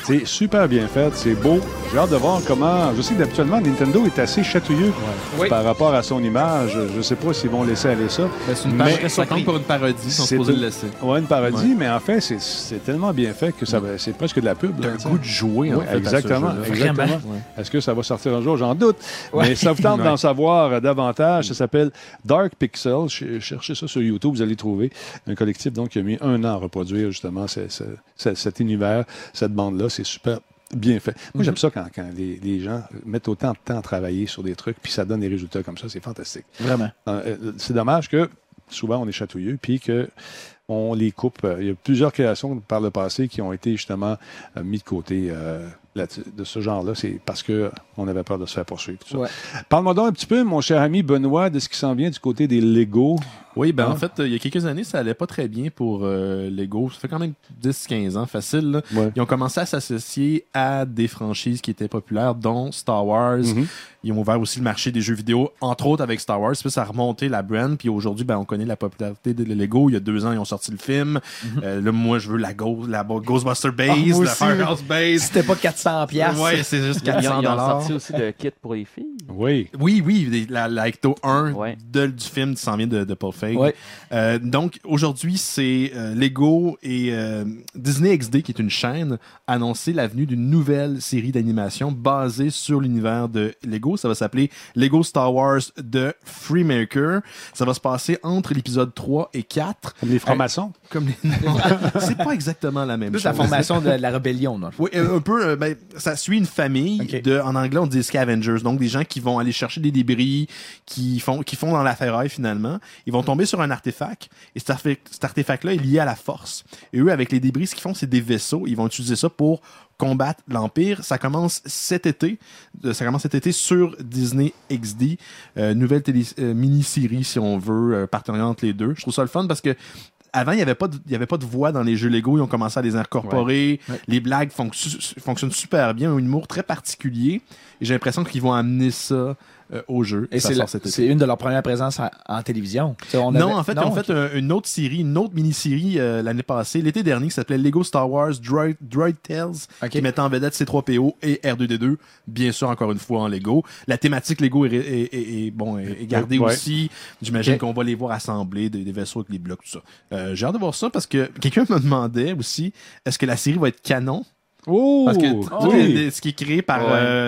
C'est super bien fait, c'est beau. J'ai hâte de voir comment... Je sais que d'habituellement, Nintendo est assez chatouilleux par rapport à son image. Je ne sais pas s'ils vont laisser aller ça. Ça compte pour une parodie, ils sont supposés le laisser. Oui, une parodie, mais en fait, c'est tellement bien fait que c'est presque de la pub. T'as un goût de jouer, en fait, exactement. Est-ce que ça va sortir un jour? J'en doute. Mais ça vous tente d'en savoir davantage. Ça s'appelle Dark Pixel. Cherchez ça sur YouTube, vous allez trouver un collectif donc, qui a mis 1 an à reproduire justement cet univers, cette bande-là. C'est super bien fait. Moi, j'aime ça quand les gens mettent autant de temps à travailler sur des trucs puis ça donne des résultats comme ça. C'est fantastique. Vraiment. C'est dommage que souvent on est chatouilleux puis que on les coupe. Il y a plusieurs créations par le passé qui ont été justement mis de côté de ce genre-là. C'est parce qu'on avait peur de se faire poursuivre. Tout ça. Ouais. Parle-moi donc un petit peu, mon cher ami Benoît, de ce qui s'en vient du côté des Lego. Oui, en fait, il y a quelques années, ça allait pas très bien pour Lego. Ça fait quand même 10-15 ans, facile. Là. Ouais. Ils ont commencé à s'associer à des franchises qui étaient populaires, dont Star Wars. Ils ont ouvert aussi le marché des jeux vidéo, entre autres avec Star Wars. Puis ça a remonté la brand. Puis aujourd'hui, on connaît la popularité de Lego. Il y a 2 ans, ils ont sorti le film. Là, moi, je veux la Ghostbuster Base, la Firehouse Base. C'était pas 400$. Ouais, c'est juste 400$. Ils ont sorti aussi le kit pour les filles. Oui. Oui, la Ecto 1 du film qui s'en vient de Paul Feig. Ouais. Donc, aujourd'hui, c'est Lego et Disney XD, qui est une chaîne, a annoncé la venue d'une nouvelle série d'animation basée sur l'univers de Lego. Ça va s'appeler Lego Star Wars The Freemaker. Ça va se passer entre l'épisode 3 et 4. Comme les francs-maçons? C'est pas exactement la même chose. C'est la formation de la rébellion. Non? Oui, un peu. Ça suit une famille en anglais, on dit scavengers. Donc, des gens qui vont aller chercher des débris, qui font dans la ferraille, finalement. Ils vont tomber sur un artefact. Et cet artefact-là est lié à la force. Et eux, avec les débris, ce qu'ils font, c'est des vaisseaux. Ils vont utiliser ça pour combattre l'Empire. Ça commence cet été sur Disney XD. Nouvelle mini-série, si on veut, partenariat entre les deux. Je trouve ça le fun parce que avant, il n'y avait pas de voix dans les jeux Lego. Ils ont commencé à les incorporer. Ouais. Les blagues fonctionnent super bien. Un humour très particulier. Et j'ai l'impression qu'ils vont amener ça au jeu. Et c'est une de leurs premières présences en télévision. En fait, ils ont fait une autre mini-série l'année passée, l'été dernier, qui s'appelait Lego Star Wars Droid Tales, qui mettait en vedette C3PO et R2D2, bien sûr, encore une fois, en Lego. La thématique Lego est gardée aussi. J'imagine qu'on va les voir assembler, des vaisseaux avec des blocs, tout ça. J'ai hâte de voir ça parce que quelqu'un me demandait aussi, est-ce que la série va être canon? Parce que ce qui est créé par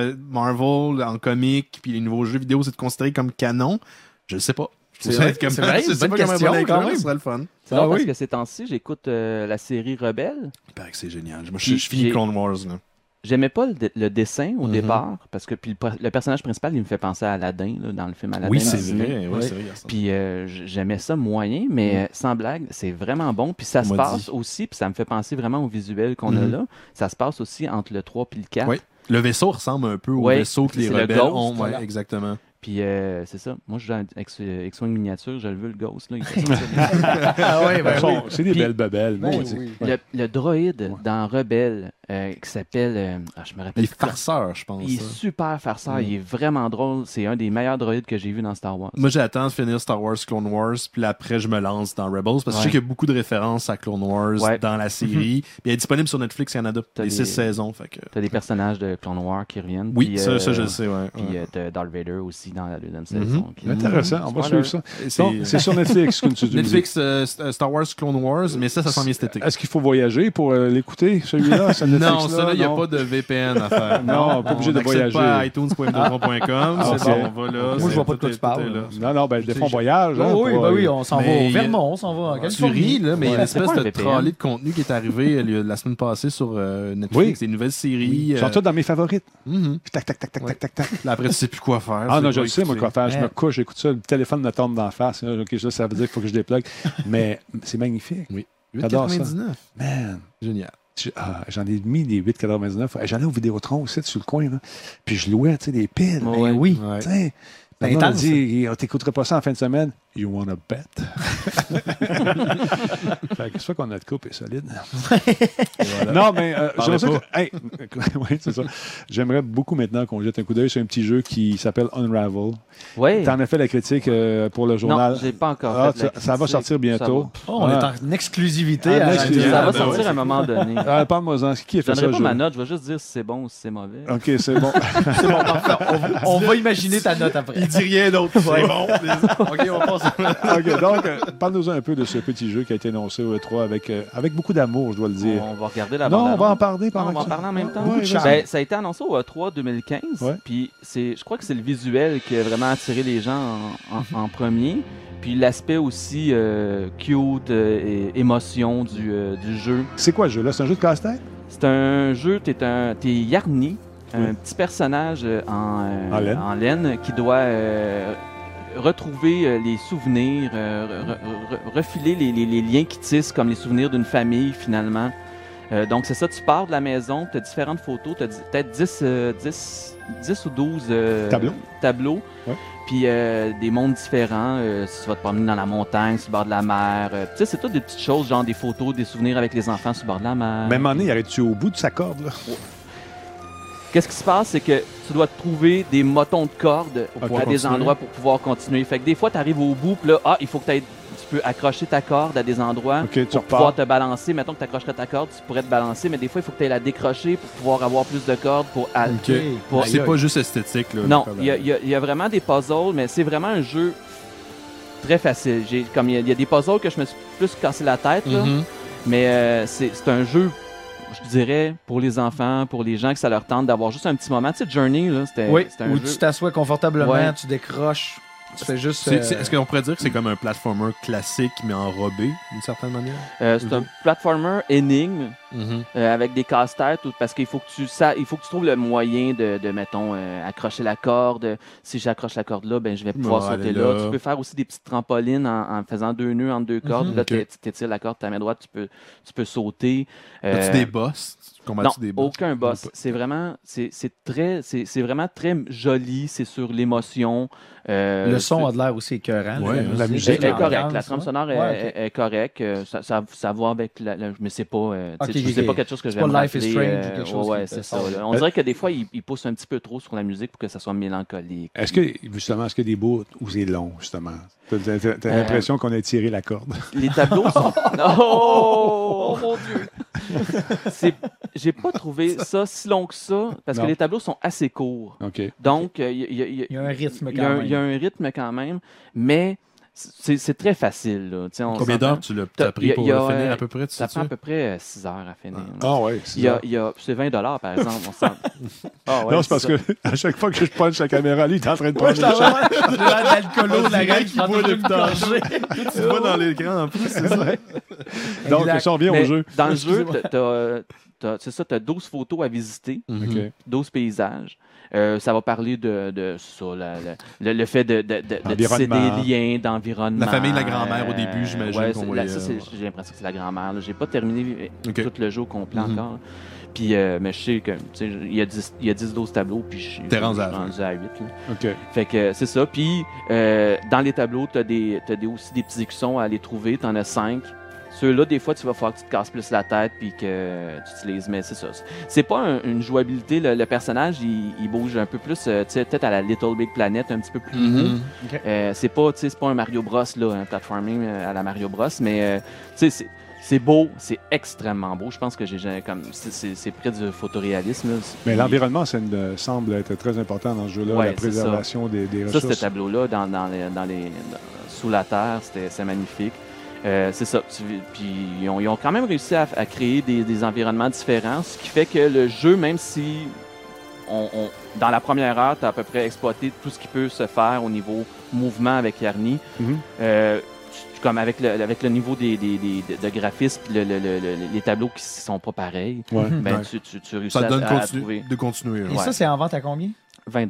Marvel en comics puis les nouveaux jeux vidéo, c'est considéré comme canon. Je ne sais pas. C'est vrai, je sais pas comment quand même. Ce serait le fun. Parce que ces temps-ci, j'écoute la série Rebelle. Il paraît que c'est génial. Moi, je finis Clone Wars. Là. J'aimais pas le dessin au départ, parce que puis le personnage principal, il me fait penser à Aladdin, là, dans le film Aladdin. Oui, c'est vrai. Oui, c'est vrai. Puis j'aimais ça moyen, mais sans blague, c'est vraiment bon. Puis ça se passe aussi, puis ça me fait penser vraiment au visuel qu'on a là. Ça se passe aussi entre le 3 et le 4. Oui. Le vaisseau ressemble un peu au vaisseau que les rebelles ont. Oui, exactement. Puis c'est ça. Moi, je joue avec X-Wing miniature, je le veux, le Ghost. Là, c'est des belles babelles. Le droïde dans Rebelle, qui s'appelle... je me rappelle. Il est farceur, je pense. Il est super farceur. Il est vraiment drôle. C'est un des meilleurs droïdes que j'ai vu dans Star Wars. Moi, j'attends de finir Star Wars Clone Wars, puis après, je me lance dans Rebels, parce que je sais qu'il y a beaucoup de références à Clone Wars dans la série. Puis elle est disponible sur Netflix Canada. Les 6 saisons. T'as des personnages de Clone Wars qui reviennent. Oui, puis, ça, je le sais. Puis t'as Darth Vader aussi dans la deuxième saison. Intéressant, on va suivre ça. C'est sur Netflix, comme tu dis. Netflix, Star Wars Clone Wars, mais ça s'en vient cet été. Est-ce qu'il faut voyager pour l'écouter, celui-là? Non, celui-là, il n'y a pas de VPN à faire. Non, pas obligé de voyager. On pas iTunes.com. C'est bon, on va là. Moi, je vois pas de quoi tu parles. Non, des fonds voyage. Oui, on s'en va au Vermont, on s'en va en Californie. Mais il y a une espèce de trolley de contenu qui est arrivé la semaine passée sur Netflix. Des nouvelles séries. Ils sont tous dans mes favorites. Tac, tac, tac, tac, tac, tac, tac. Là, après, tu sais plus quoi faire. Ah non, je le sais, moi, quoi faire. Je me couche, j'écoute ça, le téléphone me tombe d'en face. OK, ça veut dire qu'il faut que je déplugue. Mais c'est magnifique. Oui. 8,99. Man. Génial. J'en ai mis des 8,99. J'allais au Vidéotron aussi, sur le coin. Là. Puis je louais des piles. Oui. C'est intense. dit, on t'écouterait pas ça en fin de semaine. You wanna bet? Fait que c'est qu'on a de coupe est solide. Voilà. Non, mais j'aimerais ça oui, c'est ça. J'aimerais beaucoup maintenant qu'on jette un coup d'œil sur un petit jeu qui s'appelle Unravel. Oui. Tu en as fait la critique pour le journal. Non, j'ai pas encore fait ça va sortir bientôt. On est en exclusivité. Ça va sortir à un moment donné. Parle-moi-en. Qui a fait ça? Je donnerai pas ma note. Je vais juste dire si c'est bon ou si c'est mauvais. OK, c'est bon. C'est bon, parfait. On va imaginer ta note après. Il dit rien d'autre. C'est bon. OK, on passe. OK, donc, parle-nous un peu de ce petit jeu qui a été annoncé au E3 avec beaucoup d'amour, je dois le dire. On va regarder la Non, bande-annonce. on va en parler on va en parler en même temps. Ouais, ça a été annoncé au E3 2015. Ouais. Puis je crois que c'est le visuel qui a vraiment attiré les gens en premier. Puis l'aspect aussi cute et émotion du jeu. C'est quoi le jeu là? C'est un jeu de casse-tête? C'est un jeu, t'es Yarny, un petit personnage en laine qui doit retrouver les souvenirs, refiler les liens qui tissent comme les souvenirs d'une famille finalement. Donc c'est ça, tu pars de la maison, tu as différentes photos, tu as peut-être 10 ou 12 tableaux. Ouais. Puis des mondes différents, si tu vas te promener dans la montagne, sur le bord de la mer. Tu sais, c'est toutes des petites choses, genre des photos, des souvenirs avec les enfants sur le bord de la mer. Mais à un moment donné, arrête-tu au bout de sa corde, là? Ouais. Qu'est-ce qui se passe, c'est que tu dois trouver des motons de corde à des endroits pour pouvoir continuer. Fait que des fois, tu arrives au bout, puis là, il faut que tu peux accrocher ta corde à des endroits pour pouvoir te balancer. Mettons que tu accrocherais ta corde, tu pourrais te balancer, mais des fois, il faut que tu ailles la décrocher pour pouvoir avoir plus de cordes pour halter. C'est pas juste esthétique. Là, non, il y a vraiment des puzzles, mais c'est vraiment un jeu très facile. Il y a des puzzles que je me suis plus cassé la tête, là, mais c'est un jeu, je dirais, pour les enfants, pour les gens que ça leur tente d'avoir juste un petit moment. Tu sais, Journey, là, c'était un où jeu. Tu t'assois confortablement, tu décroches. Tu fais juste. Est-ce qu'on pourrait dire que c'est comme un platformer classique mais enrobé d'une certaine manière? C'est un platformer énigme avec des casse-têtes parce qu'il faut que tu trouves le moyen de mettons, accrocher la corde. Si j'accroche la corde là, ben je vais pouvoir sauter là. Tu peux faire aussi des petites trampolines en faisant 2 nœuds entre 2 cordes. Là, tu étires la corde de ta main droite, tu peux sauter. As-tu des boss? Non, aucun boss. C'est vraiment très joli. C'est sur l'émotion. Le son a de l'air aussi écœurant. La musique est correcte. La trame sonore est correcte. Ça va avec mais c'est pas. C'est pas quelque chose que je vais me rappeler. Life is Strange ou quelque chose. Ouais, c'est ça. On dirait que des fois, ils poussent un petit peu trop sur la musique pour que ça soit mélancolique. Est-ce qu'il y a des bouts où c'est long, justement? T'as l'impression qu'on a tiré la corde. Les tableaux sont... Oh mon Dieu! J'ai pas trouvé ça si long que ça, parce que les tableaux sont assez courts. Okay. Donc, il y a un rythme quand même. Il y a un rythme quand même, mais c'est très facile. Là. Combien d'heures tu l'as pris pour finir à peu près? Ça prend à peu près 6 heures à finir. Oui, 6 heures. C'est $20 par exemple. Non, c'est parce que à chaque fois que je punch la caméra, lui, il est en train de prendre des shots. L'alcoolo de la gueule qui boit de danger. Tu vois dans l'écran en plus, c'est ça. Donc, si on revient au jeu. Dans le jeu, tu as 12 photos à visiter, 12 paysages. Ça va parler de ça, le fait de tisser des liens d'environnement. La famille de la grand-mère au début, j'imagine. Ouais, j'ai l'impression que c'est la grand-mère. J'ai pas terminé tout le jeu au complet encore. Puis, mais je sais que il y a 10-12 tableaux, puis je suis rendu à 8. Okay. Fait que c'est ça. Puis, dans les tableaux, tu as aussi des petits écussons à aller trouver. Tu en as 5. Ceux-là, des fois, tu vas falloir que tu te casses plus la tête puis que tu utilises, mais c'est ça. C'est pas une jouabilité. Le personnage, il bouge un peu plus, peut-être à la Little Big Planet, un petit peu plus mou. C'est pas un Mario Bros, là, un platforming à la Mario Bros, mais c'est beau, c'est extrêmement beau. Je pense que c'est près du photoréalisme. Là. Mais l'environnement, semble être très important dans ce jeu-là, la préservation des ressources. Ça, ce tableau-là, sous la terre, c'est magnifique. C'est ça. Puis ils ont quand même réussi à créer des environnements différents, ce qui fait que le jeu, même si dans la première heure, tu as à peu près exploité tout ce qui peut se faire au niveau mouvement avec Yarny, comme avec le niveau de graphisme, les tableaux qui ne sont pas pareils, tu réussis à trouver. De continuer. Et ça, c'est en vente à combien? $20.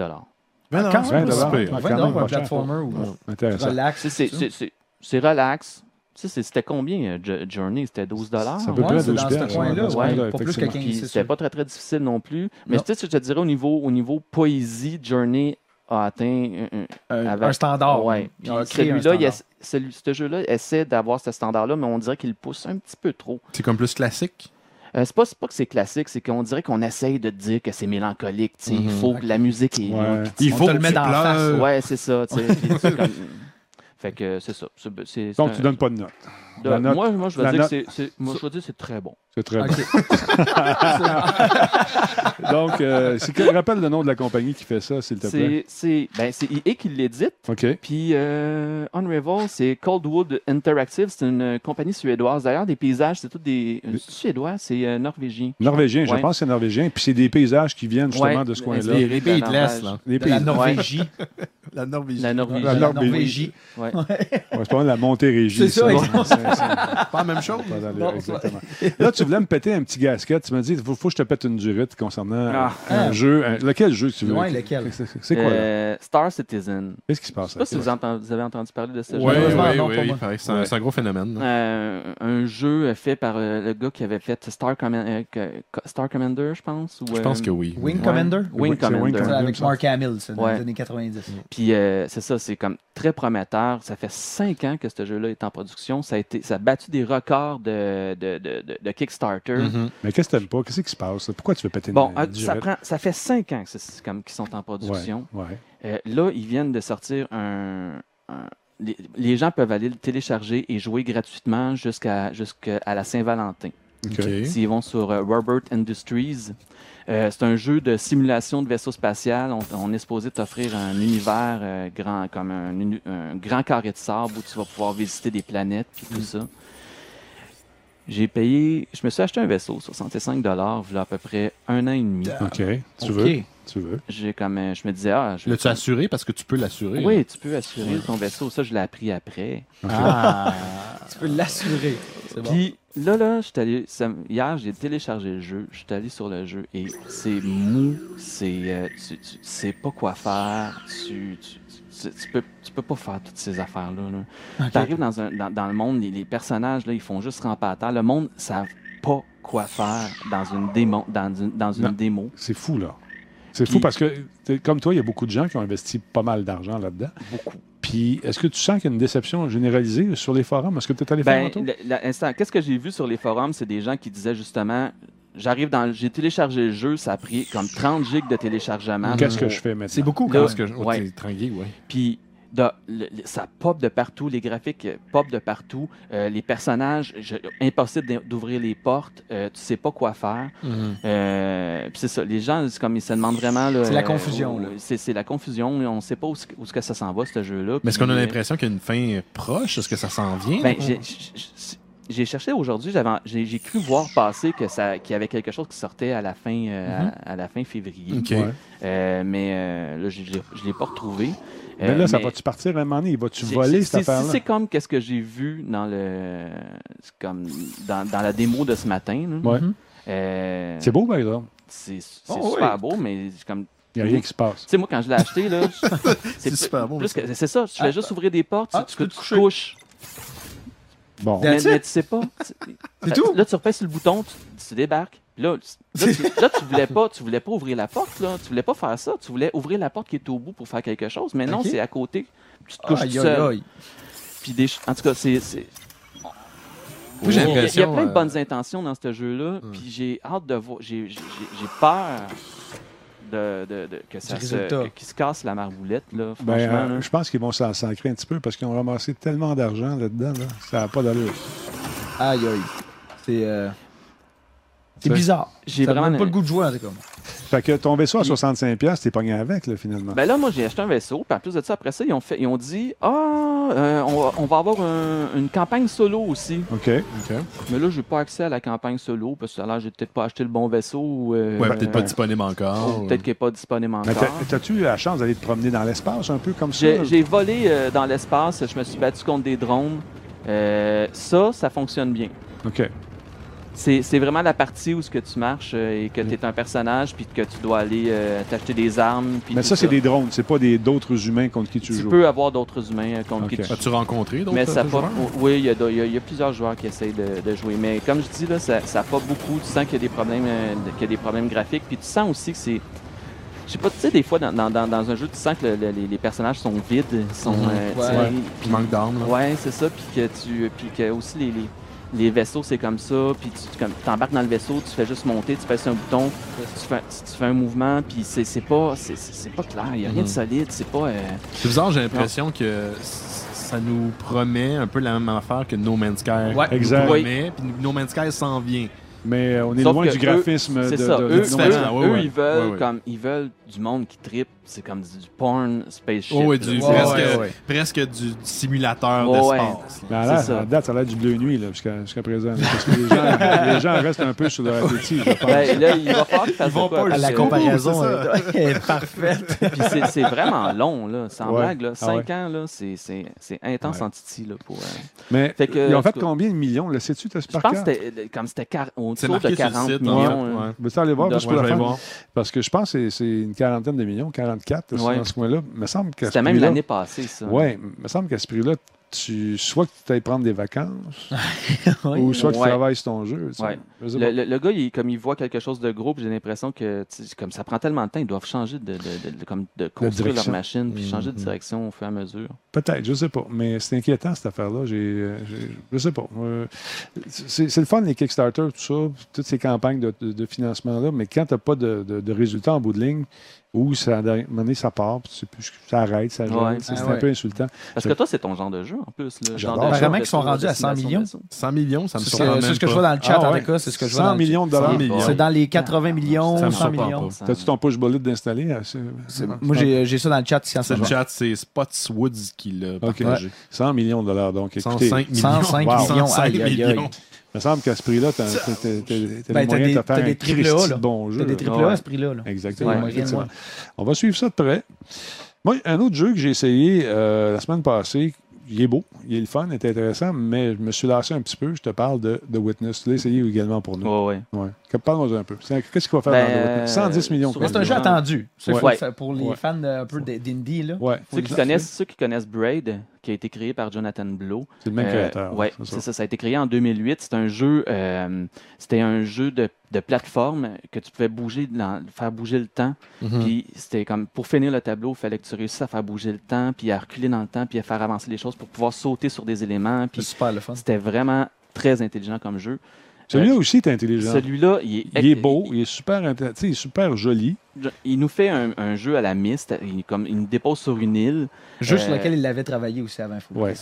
$20 pour un platformer ou relax. C'est relax. C'était combien, Journey? C'était $12? C'est à peu près dans ce coin-là. Pas plus que 15. C'était pas très, très difficile non plus. Mais tu sais, je te dirais, au niveau poésie, Journey a atteint un standard. Ouais. Celui-là, ce jeu-là essaie d'avoir ce standard-là, mais on dirait qu'il le pousse un petit peu trop. C'est comme plus classique? C'est pas que c'est classique, c'est qu'on dirait qu'on essaye de dire que c'est mélancolique. Il faut que la musique est là. Il faut te le mettre en face. Ouais, c'est ça. Fait que c'est ça. Donc, tu donnes pas de note. Moi, je vais dire que c'est très bon. C'est très bon. Donc, rappelle le nom de la compagnie qui fait ça, s'il te plaît. C'est EA qui l'édite. OK. Puis Unravel, c'est Coldwood Interactive. C'est une compagnie suédoise. D'ailleurs, des paysages, c'est tout des... Suédois, c'est norvégien. Norvégien, je pense que c'est norvégien. Puis c'est des paysages qui viennent justement de ce coin-là. Les pays de l'Est, là. La Norvégie. La Norvégie. La Norvégie. La Norvégie. Ouais. C'est pas la Montérégie. C'est ça, exactement. Pas la même chose. Exactement. Là, tu voulais me péter un petit gasket. Tu m'as dit, il faut que je te pète une durite concernant un jeu. Lequel jeu tu veux? Ouais, lequel? C'est quoi, là? Star Citizen. Qu'est-ce qui se passe? Je sais pas si vous avez entendu parler de ce jeu. Oui. C'est un gros phénomène. Un jeu fait par le gars qui avait fait Star Commander, je pense. Je pense que oui. Wing Commander? Wing Commander. Avec Mark Hamill, c'est dans les années 90. Puis c'est ça, c'est comme très prometteur. Ça fait 5 ans que ce jeu-là est en production. Ça a battu des records de Kickstarter. Mais qu'est-ce que tu n'aimes pas? Qu'est-ce qui se passe? Pourquoi tu veux péter une durite? Ça fait 5 ans qu'ils sont en production. Là, ils viennent de sortir les gens peuvent aller le télécharger et jouer gratuitement jusqu'à la Saint-Valentin. S'ils vont sur Robert Industries, c'est un jeu de simulation de vaisseau spatial. On est supposé t'offrir un univers grand, comme un grand carré de sable où tu vas pouvoir visiter des planètes et tout ça. Je me suis acheté un vaisseau, 65$, il y a à peu près 1 an et demi. OK. Tu veux? Je me disais, l'as-tu assuré? Parce que tu peux l'assurer. Oui, tu peux assurer ton vaisseau. Ça, je l'ai appris après. Tu peux l'assurer. C'est bon. Puis là, hier, j'ai téléchargé le jeu. Je suis allé sur le jeu et c'est mou. Tu sais pas quoi faire. Tu peux pas faire toutes ces affaires-là. Tu arrives dans le monde, les personnages, là, ils font juste ramper à terre. Le monde ne savent pas quoi faire dans une démo. C'est fou, là. C'est fou parce que, comme toi, il y a beaucoup de gens qui ont investi pas mal d'argent là-dedans. Beaucoup. Puis, est-ce que tu sens qu'il y a une déception généralisée sur les forums? Est-ce que tu es allé faire un tour? Qu'est-ce que j'ai vu sur les forums? C'est des gens qui disaient justement... J'ai téléchargé le jeu, ça a pris comme 30 gigs de téléchargement. Qu'est-ce que je fais maintenant? C'est beaucoup quand même. 30 gigs, oui. Puis ça pop de partout, les graphiques pop de partout, les personnages, impossible d'ouvrir les portes, tu sais pas quoi faire. Puis c'est ça, les gens, comme ils se demandent vraiment... c'est la confusion. C'est la confusion, on sait pas où est-ce que ça s'en va, ce jeu-là. Mais est-ce qu'on a l'impression qu'il y a une fin proche? Est-ce que ça s'en vient? J'ai cherché aujourd'hui, j'ai cru voir passer qu'il y avait quelque chose qui sortait à la fin, à la fin février. Mais là, je ne l'ai pas retrouvé. Mais là, ça va-tu partir à un moment donné? Va-tu voler cette affaire-là? C'est comme qu'est-ce que j'ai vu dans la démo de ce matin. C'est beau, par exemple. C'est super beau, mais comme... Il n'y a rien qui se passe. Tu sais, moi, quand je l'ai acheté, là, c'est super beau. C'est ça, tu fais juste ouvrir des portes, tu te couches. Bon. Mais tu sais pas. C'est tout. Là, tu repasses sur le bouton, tu débarques. Là, tu voulais pas ouvrir la porte, là. Tu voulais pas faire ça. Tu voulais ouvrir la porte qui est au bout pour faire quelque chose. Mais non, c'est à côté. Tu te couches tout seul. Puis en tout cas, c'est... Il y a plein de bonnes intentions dans ce jeu-là. Puis j'ai hâte de voir... J'ai peur... qu'il se casse la marboulette, là, franchement. Je pense qu'ils vont s'en sacrer un petit peu parce qu'ils ont ramassé tellement d'argent là-dedans. Là, ça n'a pas d'allure. Aïe. C'est bizarre. J'ai ça vraiment pas le goût de jouer, en tout cas. Fait que ton vaisseau à 65$, t'es pogné avec, là, finalement. Ben là, moi, j'ai acheté un vaisseau. Puis en plus de ça, après ça, ils ont dit on va avoir une campagne solo aussi. OK. Mais là, j'ai pas accès à la campagne solo parce que là, j'ai peut-être pas acheté le bon vaisseau. Peut-être pas disponible encore. Peut-être qu'il n'est pas disponible encore. T'as-tu eu la chance d'aller te promener dans l'espace un peu comme ça? J'ai volé dans l'espace. Je me suis battu contre des drones. Ça fonctionne bien. OK. C'est vraiment la partie où tu marches et que tu es un personnage puis que tu dois aller t'acheter des armes. Mais ça, c'est des drones, c'est pas d'autres humains contre qui tu joues. Tu peux avoir d'autres humains contre qui tu joues. As-tu rencontré d'autres joueurs? Oui, il y a plusieurs joueurs qui essayent de jouer. Mais comme je dis, là, ça pas beaucoup. Tu sens qu'il y a des problèmes graphiques. Puis tu sens aussi que Je sais pas, tu sais, des fois, dans un jeu, tu sens que les personnages sont vides, Puis manque d'armes. Ouais, c'est ça, puis que aussi les vaisseaux, c'est comme ça, puis tu embarques dans le vaisseau, tu fais juste monter, tu pèses un bouton, tu fais un mouvement, puis c'est pas clair, il n'y a rien de solide, c'est pas... C'est bizarre, j'ai l'impression que ça nous promet un peu la même affaire que No Man's Sky. Ouais, exact. Promet, puis No Man's Sky s'en vient. Mais on est Sauf loin que du graphisme c'est ça. Eux, ils veulent comme ils veulent du monde qui trippe, c'est comme du porn spaceship. Presque du simulateur d'espace. Mais à date, ça a l'air du bleu nuit jusqu'à présent. Parce que les gens restent un peu sur leur appétit, je pense. Là, il va falloir qu'ils fassent la comparaison est parfaite. Puis c'est vraiment long, là, sans blague. Là. 5 ans, là, c'est intense en titi. Là, pour, Mais ils ont fait combien de millions? Le sais-tu, je pense que c'était autour de 40 millions. Tu veux aller voir juste pour la fin? Parce que je pense que c'est une quarantaine de millions, 44 dans ce coin-là. C'était même l'année passée, ça. Oui, il me semble qu'à ce prix-là, soit que tu ailles prendre des vacances, ou soit que tu travailles sur ton jeu. Le gars, comme il voit quelque chose de gros, j'ai l'impression que comme ça prend tellement de temps, ils doivent changer de construire leur machine, puis changer de direction au fur et à mesure. Peut-être, je ne sais pas. Mais c'est inquiétant, cette affaire-là. Je ne sais pas. C'est le fun, les Kickstarter, tout ça, toutes ces campagnes de financement-là, mais quand tu n'as pas de résultats en bout de ligne, ou à un moment donné, ça part, puis ça arrête, ça gêne. C'est un peu insultant. Parce que toi, c'est ton genre de jeu, en plus. Vraiment qu'ils sont rendus à 100 millions. 100 millions, ça me surprend. C'est ce que je vois dans le chat, en tout cas. C'est ce que je vois 100 millions de dollars. C'est dans les 80 millions, 100 millions. T'as-tu ton push bullet d'installer? Moi, j'ai ça dans le chat. Le chat, c'est Spotswoods qui l'a partagé. 100 millions de dollars, donc. 105 millions. 105 millions. Il me semble qu'à ce prix-là, tu as les moyens de faire un Christy bon jeu. Tu as des triple A à ce prix-là. Exactement. On va suivre ça de près. Moi, un autre jeu que j'ai essayé la semaine passée, il est beau, il est le fun, il est intéressant, mais je me suis lassé un petit peu. Je te parle de The Witness. Tu l'as essayé également pour nous. Parle-moi un peu. Qu'est-ce qu'il va faire dans The Witness? 110 millions. C'est un jeu attendu. Pour les fans un peu d'indie. Ceux qui connaissent Braid, qui a été créé par Jonathan Blow. C'est le même créateur. Oui, c'est ça. Ça a été créé en 2008. C'était un jeu de plateforme que tu pouvais faire bouger le temps. Puis c'était comme pour finir le tableau, il fallait que tu réussisses à faire bouger le temps, puis à reculer dans le temps, puis à faire avancer les choses pour pouvoir sauter sur des éléments. Puis super le fun. C'était vraiment très intelligent comme jeu. Celui-là aussi est intelligent. Celui-là, il est beau, il est super joli. Il nous fait un jeu à la Myst, il nous dépose sur une île. Jeu sur lequel il avait travaillé aussi avant. C'est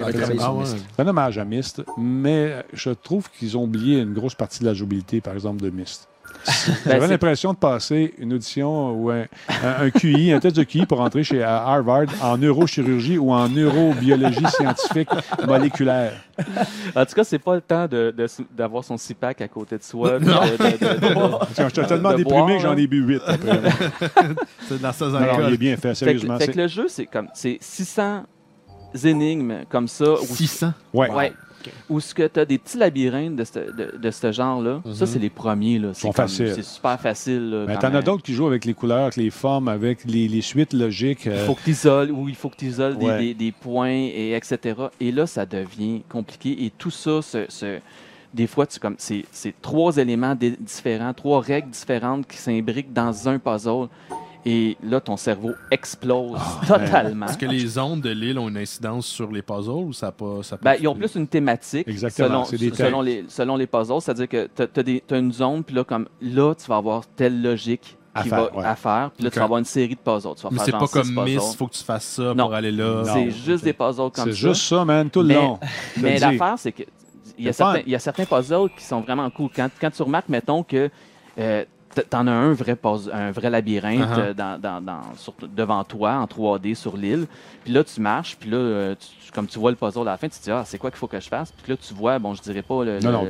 un hommage à Myst, mais je trouve qu'ils ont oublié une grosse partie de la jouabilité, par exemple, de Myst. J'avais l'impression de passer une audition ou un QI, un test de QI pour entrer chez Harvard en neurochirurgie ou en neurobiologie scientifique moléculaire. En tout cas, c'est pas le temps d'avoir son CPAC à côté de soi. Je suis tellement déprimé que j'en ai bu 8 après. C'est de la saison. Il est bien fait, sérieusement. Fait que le jeu, c'est 600 énigmes comme ça. 600? Ouais. Où ce que tu as des petits labyrinthes de ce genre-là, ça, c'est les premiers. C'est super facile. Mais t'en as d'autres qui jouent avec les couleurs, avec les formes, avec les suites logiques. Il faut que tu isoles, des points, etc. Et là, ça devient compliqué. Et tout ça, des fois, c'est 3 éléments différents, 3 règles différentes qui s'imbriquent dans un puzzle. Et là, ton cerveau explose totalement. Est-ce que les zones de l'île ont une incidence sur les puzzles ou ça peut ils ont plus une thématique selon les puzzles. C'est-à-dire que tu as une zone, puis là, tu vas avoir telle logique à faire. Puis là, tu vas avoir une série de puzzles. Mais c'est pas comme Miss, il faut que tu fasses ça pour aller là. C'est juste des puzzles comme ça. C'est juste ça, man, tout le long. Mais l'affaire, c'est que il y a certains puzzles qui sont vraiment cool. Quand tu remarques, mettons, que t'en as un vrai labyrinthe devant toi, en 3D sur l'île. Puis là, tu marches, puis là, comme tu vois le puzzle à la fin, tu te dis, c'est quoi qu'il faut que je fasse? Puis là, tu vois, je dirais pas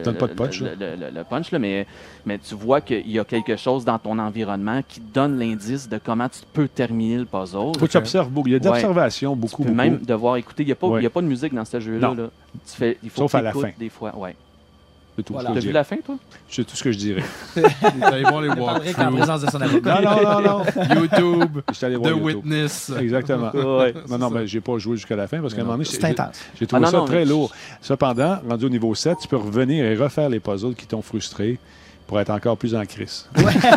le punch, là, mais tu vois qu'il y a quelque chose dans ton environnement qui donne l'indice de comment tu peux terminer le puzzle. Faut que tu observes beaucoup. Il y a d'observations beaucoup. Tu peux même devoir écouter. Il n'y a pas de musique dans ce jeu-là. Là. Il faut sauf à la fin. Des fois, C'est tout. T'as vu la fin, toi? C'est tout ce que je dirais. Allez voir les walkthroughs. En présence de son avocat. Non. YouTube, The Witness. Exactement. Non, mais j'ai pas joué jusqu'à la fin parce qu'à un moment donné, c'est intense. J'ai trouvé ça très lourd. Cependant, rendu au niveau 7, tu peux revenir et refaire les puzzles qui t'ont frustré. pour être encore plus en crise.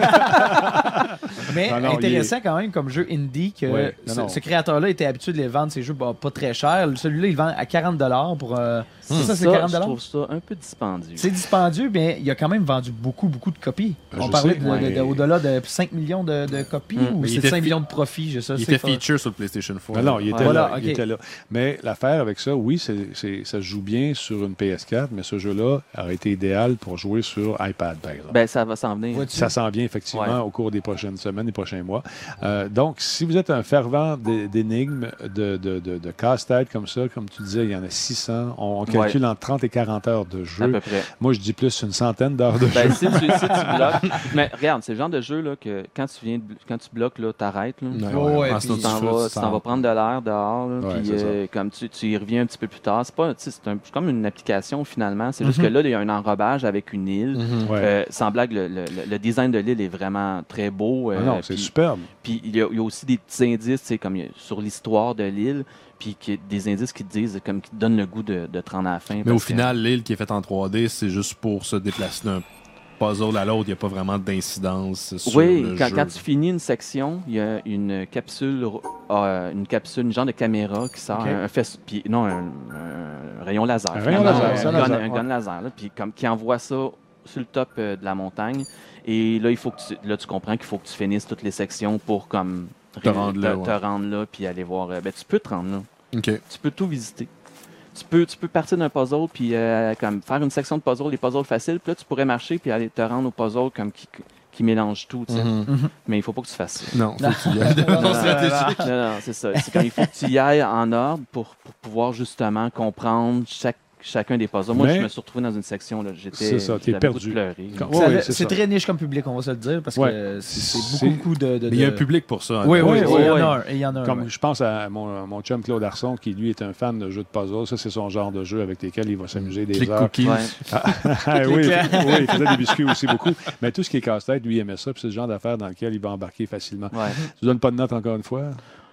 Mais intéressant quand même comme jeu indie que ce créateur-là était habitué de les vendre ses jeux pas très cher. Celui-là, il vend à 40$ pour... c'est 40$? Je trouve ça un peu dispendieux. C'est dispendieux, mais il a quand même vendu beaucoup de copies. On parlait au-delà de 5 millions de copies ou c'est 5 millions de profits, je sais. Il était feature sur le PlayStation 4. Non, il était là. Mais l'affaire avec ça, oui, ça se joue bien sur une PS4, mais ce jeu-là aurait été idéal pour jouer sur iPad, par exemple. Ben, ça va s'en venir. Ça s'en vient effectivement au cours des prochaines semaines, des prochains mois. Donc, si vous êtes un fervent d'énigmes, de casse-tête comme ça, comme tu disais, il y en a 600. On calcule entre 30 et 40 heures de jeu. À peu près. Moi, je dis plus une centaine d'heures de jeu. Si tu bloques... Mais regarde, c'est le genre de jeu là, que quand tu bloques, tu t'arrêtes. Tu t'en vas prendre de l'air dehors. Puis comme tu y reviens un petit peu plus tard. C'est comme une application finalement. C'est juste que là, il y a un enrobage avec une île. Sans blague, le design de l'île est vraiment très beau. C'est superbe. Puis il y a aussi des petits indices comme sur l'histoire de l'île. Puis des indices qui te disent, qui te donnent le goût de te rendre à la fin. Mais au final, l'île qui est faite en 3D, c'est juste pour se déplacer d'un puzzle à l'autre. Il n'y a pas vraiment d'incidence sur le jeu. Quand tu finis une section, il y a une capsule, une genre de caméra qui sort, un rayon laser. Un gun laser, puis qui envoie ça sur le top de la montagne. Et là, tu comprends qu'il faut que tu finisses toutes les sections pour te rendre là, puis aller voir. Tu peux te rendre là. Okay. Tu peux tout visiter. Tu peux partir d'un puzzle, puis faire une section de puzzle, les puzzles faciles, puis là, tu pourrais marcher, puis aller te rendre au puzzle qui mélange tout. Mais il ne faut pas que tu fasses ça. Non, faut que tu y ailles. Non, c'est ça. Il faut que tu y ailles en ordre pour pouvoir justement comprendre chacun des puzzles. Moi, je me suis retrouvé dans une section, là, j'avais perdu. C'est très niche comme public, on va se le dire, parce que c'est beaucoup de... Mais il y a un public pour ça. Oui, il y en a un. Comme je pense à mon chum Claude Arson, qui lui est un fan de jeux de puzzle. Ça, c'est son genre de jeu avec lesquels il va s'amuser des heures. Cookies. Oui, il faisait des biscuits aussi beaucoup. Mais tout ce qui est casse-tête, lui, il aimait ça. Puis c'est le genre d'affaire dans lequel il va embarquer facilement. Tu donnes pas de note encore une fois?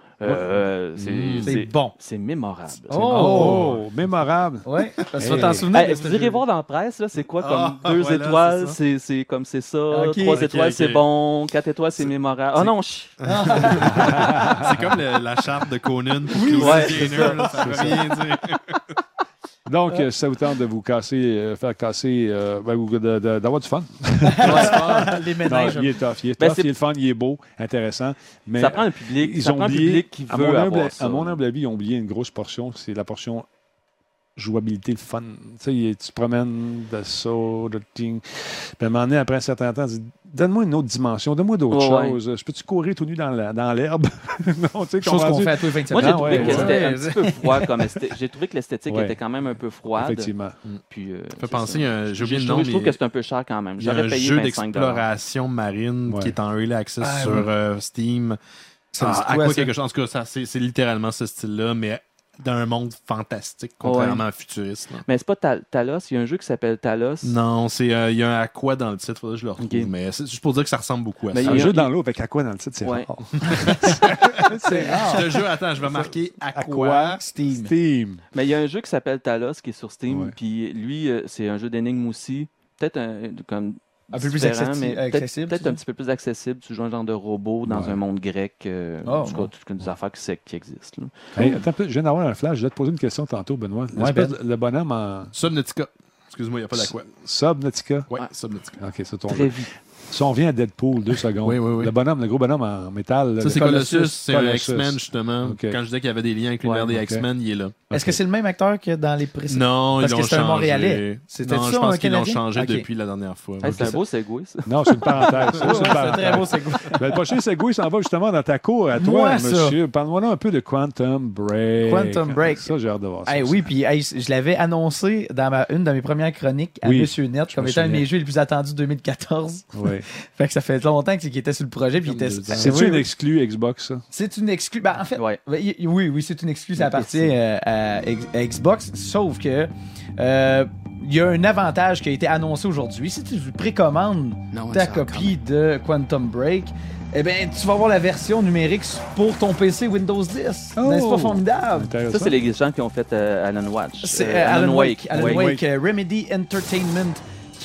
C'est bon. C'est mémorable. Mémorable. Oui, parce que tu vas t'en souvenir. Vous irez voir dans la presse, là, c'est quoi comme 2 étoiles, c'est comme c'est ça. 3 étoiles, c'est bon. 4 étoiles, c'est mémorable. Oh non, c'est comme la charte de Conan pour Closing Gainer. Ça veut rien dire. Donc, ça vous tente de vous faire casser, d'avoir du fun. Les ménages. Il est tough, il est le fun, il est beau, intéressant. Mais ça prend un public, qui veut avoir ça. À mon humble avis, ils ont oublié une grosse portion, c'est la portion jouabilité, le fun. Tu te promènes de ça, de ting. Puis à un moment donné, après un certain temps, tu dis, donne-moi une autre dimension, donne-moi d'autres choses. Je peux-tu courir tout nu dans l'herbe? Non, tu sais, chose qu'on fait à tous les 27 ans. Moi, j'ai trouvé que c'était un petit peu froid comme esthétique. J'ai trouvé que l'esthétique était quand même un peu froide. Effectivement. Puis, ça fait penser, j'ai oublié le nom. Je trouve que c'est un peu cher quand même. J'aurais payé un jeu d'exploration marine qui est en early access sur Steam. Quelque chose. En tout cas, c'est littéralement ce style-là, mais d'un monde fantastique, contrairement à futuriste. Là. Mais c'est pas Talos, il y a un jeu qui s's'appelle Talos. Non, il y a un Aqua dans le titre, faudrait que je le retrouve, mais c'est juste pour dire que ça ressemble beaucoup à ça. Un jeu dans l'eau avec Aqua dans le titre, c'est rare. C'est rare. Ce jeu, attends, je vais marquer Aqua Steam. Mais il y a un jeu qui s'appelle Talos qui est sur Steam, puis lui, c'est un jeu d'énigmes aussi, peut-être comme... Un peu plus accessible. Peut-être un petit peu plus accessible. Tu joues un genre de robot dans un monde grec. Des affaires qui existent. Hey, attends un peu, je viens d'avoir un flash. Je vais te poser une question tantôt, Benoît. Le bonhomme en... Subnautica. Excuse-moi, il n'y a pas d'Aqua. Subnautica? Oui, Subnautica. OK, c'est ton Très vite. Si on revient à Deadpool, 2 secondes. Oui. Le gros bonhomme en métal. Ça, c'est Colossus. C'est un X-Men, justement. Okay. Quand je disais qu'il y avait des liens avec l'univers des X-Men, il est là. Est-ce que c'est le même acteur que dans les précédents? Non, parce que c'est un Montréalais. C'était ça, je pense qu'ils l'ont changé depuis la dernière fois. C'est un beau segway, ça. Non, c'est une parenthèse. C'est un très beau segway. Le prochain segway s'en va justement dans ta cour à toi, monsieur. Parle-moi là un peu de Quantum Break. Quantum Break. Ça, j'ai hâte de voir ça. Oui, puis je l'avais annoncé dans une de mes premières chroniques à Monsieur Net, comme étant un de mes jeux les plus attendus de 2014. Oui. Fait que ça fait longtemps qu'il était sur le projet. C'est une exclue Xbox, ça? C'est une exclue. En fait, oui, c'est une exclue. Ça appartient à Xbox. Sauf que il y a un avantage qui a été annoncé aujourd'hui. Si tu précommandes ta copie de Quantum Break, eh bien, tu vas avoir la version numérique pour ton PC Windows 10. N'est-ce pas formidable? Ça, c'est les gens qui ont fait Alan Watch. C'est Alan Wake. Remedy Entertainment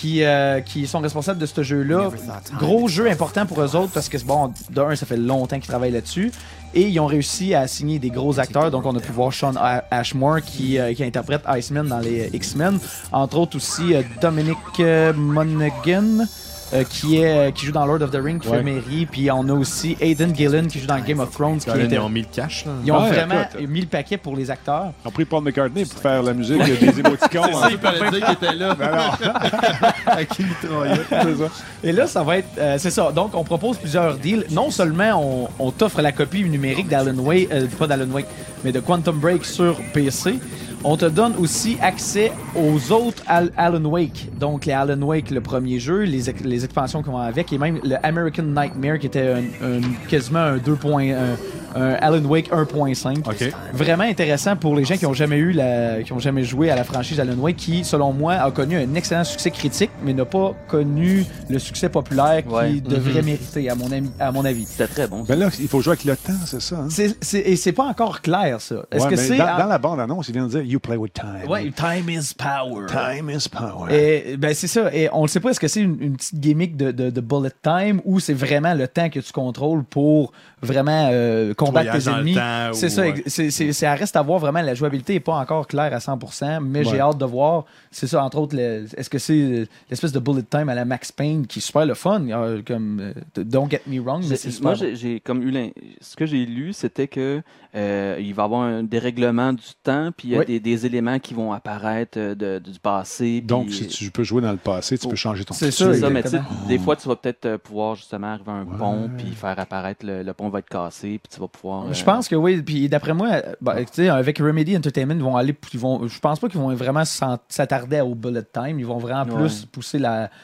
qui sont responsables de ce jeu-là. Gros jeu important pour eux autres parce que, bon, d'un, ça fait longtemps qu'ils travaillent là-dessus. Et ils ont réussi à signer des gros acteurs. Donc, on a pu voir Sean Ashmore qui interprète Iceman dans les X-Men. Entre autres aussi Dominic Monaghan. Qui joue dans Lord of the Rings, qui fait Merry. Puis on a aussi Aidan Gillen qui joue dans Game of Thrones. Ils ont mis le cash. Là. Ils ont vraiment mis le paquet pour les acteurs. Ils ont pris Paul McCartney pour faire la musique des émoticônes. C'est ça, il fallait dire qu'il était là. Avec une mitraillette. Et là, ça va être... c'est ça. Donc, on propose plusieurs deals. Non seulement on t'offre la copie numérique d'Alan Wake, pas d'Alan Wake, mais de Quantum Break sur PC. On te donne aussi accès aux autres Alan Wake. Donc, les Alan Wake, le premier jeu, les expansions qui vont avec, et même le American Nightmare, qui était quasiment un 2.1, un Alan Wake 1.5. Okay. Vraiment intéressant pour les gens qui ont jamais joué à la franchise Alan Wake, qui, selon moi, a connu un excellent succès critique, mais n'a pas connu le succès populaire qu'il devrait mériter, à mon avis. C'était très bon. Ben là, il faut jouer avec le temps, c'est ça. Hein? Et c'est pas encore clair, ça. Est-ce que c'est dans la bande-annonce, il vient de dire You play with time. Ouais, time is power. Time is power. Et ben c'est ça. Et on ne sait pas, est-ce que c'est une petite gimmick de bullet time ou c'est vraiment le temps que tu contrôles pour vraiment combattre tes ennemis. C'est ça. Ça reste à voir. Vraiment, la jouabilité n'est pas encore claire à 100%, mais j'ai hâte de voir. C'est ça, entre autres, est-ce que c'est l'espèce de bullet time à la Max Payne qui est super le fun, comme Don't Get Me Wrong, mais c'est super. Moi, j'ai comme eu ce que j'ai lu, c'était que il va y avoir un dérèglement du temps, puis il y a des éléments qui vont apparaître du passé. Donc, si tu peux jouer dans le passé, tu peux changer ton futur. C'est ça, mais des fois, tu vas peut-être pouvoir justement arriver à un pont, puis faire apparaître le pont va être cassé, puis tu vas pouvoir... Je pense que oui, puis d'après moi, avec Remedy Entertainment, je pense pas qu'ils vont vraiment s'attarder au bullet time, ils vont vraiment plus pousser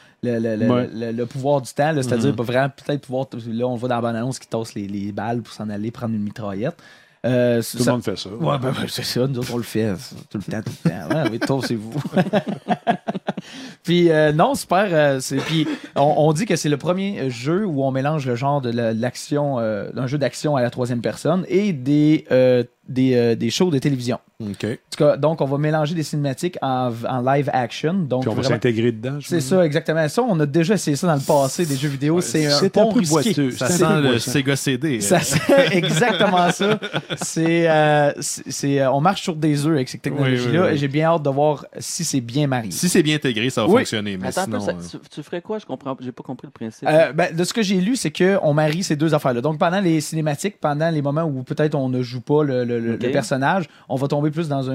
le pouvoir du temps, c'est-à-dire vraiment peut-être pouvoir... Là, on voit dans la bande-annonce qui tasse les balles pour s'en aller prendre une mitraillette. Tout le monde fait ça. Ouais, c'est ça, nous autres, on le fait tout le temps. Ouais, mais tassez-vous. Puis non, super. Puis on dit que c'est le premier jeu où on mélange le genre de l'action, d'un jeu d'action à la troisième personne et des shows de télévision. OK. En tout cas, donc, on va mélanger des cinématiques en live action. Donc, puis on va s'intégrer dedans. C'est ça, exactement. Ça, on a déjà essayé ça dans le passé, des jeux vidéo. Ouais, c'est un peu boiteux. Ça sent le Sega CD. Ça sent exactement ça. On marche sur des œufs avec cette technologie-là et j'ai bien hâte de voir si c'est bien marié. Si c'est bien intégré, ça va fonctionner. Mais attends, sinon, tu ferais quoi? J'ai pas compris le principe. De ce que j'ai lu, c'est qu'on marie ces deux affaires-là. Donc, pendant les cinématiques, pendant les moments où peut-être on ne joue pas le personnage, on va tomber plus dans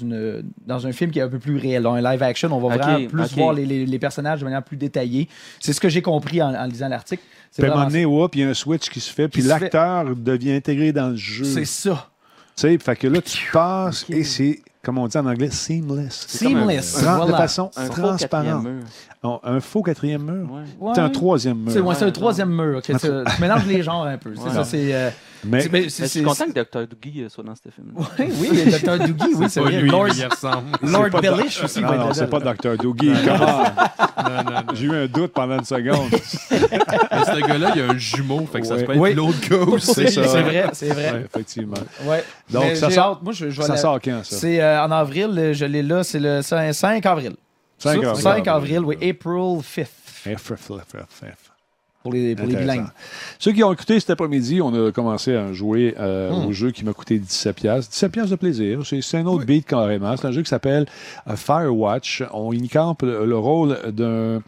un film qui est un peu plus réel. Dans un live action, on va vraiment plus voir les personnages de manière plus détaillée. C'est ce que j'ai compris en lisant l'article. Puis à un moment donné, il y a un switch qui se fait, puis l'acteur devient intégré dans le jeu. C'est ça. Tu sais, fait que là, tu passes et c'est, comme on dit en anglais, seamless. Seamless. De façon transparente. Un faux quatrième mur? Ouais. C'est un troisième mur. C'est un troisième mur. Okay. Tu mélanges les genres un peu. C'est ça, c'est... je suis content que Dr. Doogie soit dans ce film. Oui, Dr. Doogie, oui, c'est vrai. Lord Bellish aussi. Non, c'est pas Dr. Doogie. J'ai eu un doute pendant une seconde. Ce gars-là, il y a un jumeau, fait que ça se peut être l'autre gars aussi. C'est vrai. Ouais, effectivement. Ouais. Donc, ça sort quand, ça? C'est en avril, je l'ai là, c'est le 5 avril. 5 avril, oui, April 5th. Pour les bilingues. Ceux qui ont écouté cet après-midi, on a commencé à jouer au jeu qui m'a coûté 17$. 17$ de plaisir. C'est un autre beat carrément. C'est un jeu qui s'appelle Firewatch. On y campe le rôle d'un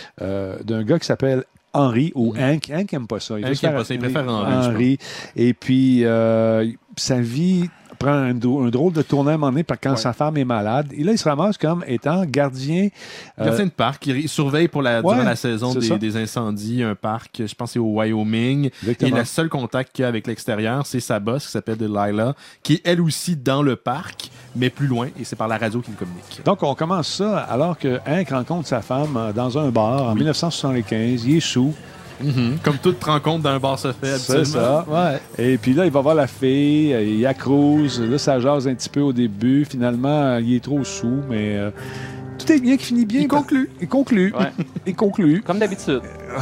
gars qui s'appelle Henry ou Hank. Hank n'aime pas ça. Il préfère Henry. Et puis, sa vie prend un drôle de tournant à un moment donné quand sa femme est malade. Et là, il se ramasse comme étant gardien de parc. Il surveille durant la saison des incendies, un parc, je pense que c'est au Wyoming. Exactement. Et le seul contact qu'il y a avec l'extérieur, c'est sa boss qui s'appelle Delilah, qui est elle aussi dans le parc, mais plus loin, et c'est par la radio qu'il communique. Donc, on commence ça alors que Hank rencontre sa femme dans un bar en 1975. Il est sous. Comme toute rencontre dans un bar se fait, c'est ça. Ouais. Et puis là, il va voir la fille, il accrouse. Là, ça jase un petit peu au début. Finalement, il est trop sous, mais tout est bien qui finit bien. Il conclut. Ouais. Il conclut. Comme d'habitude.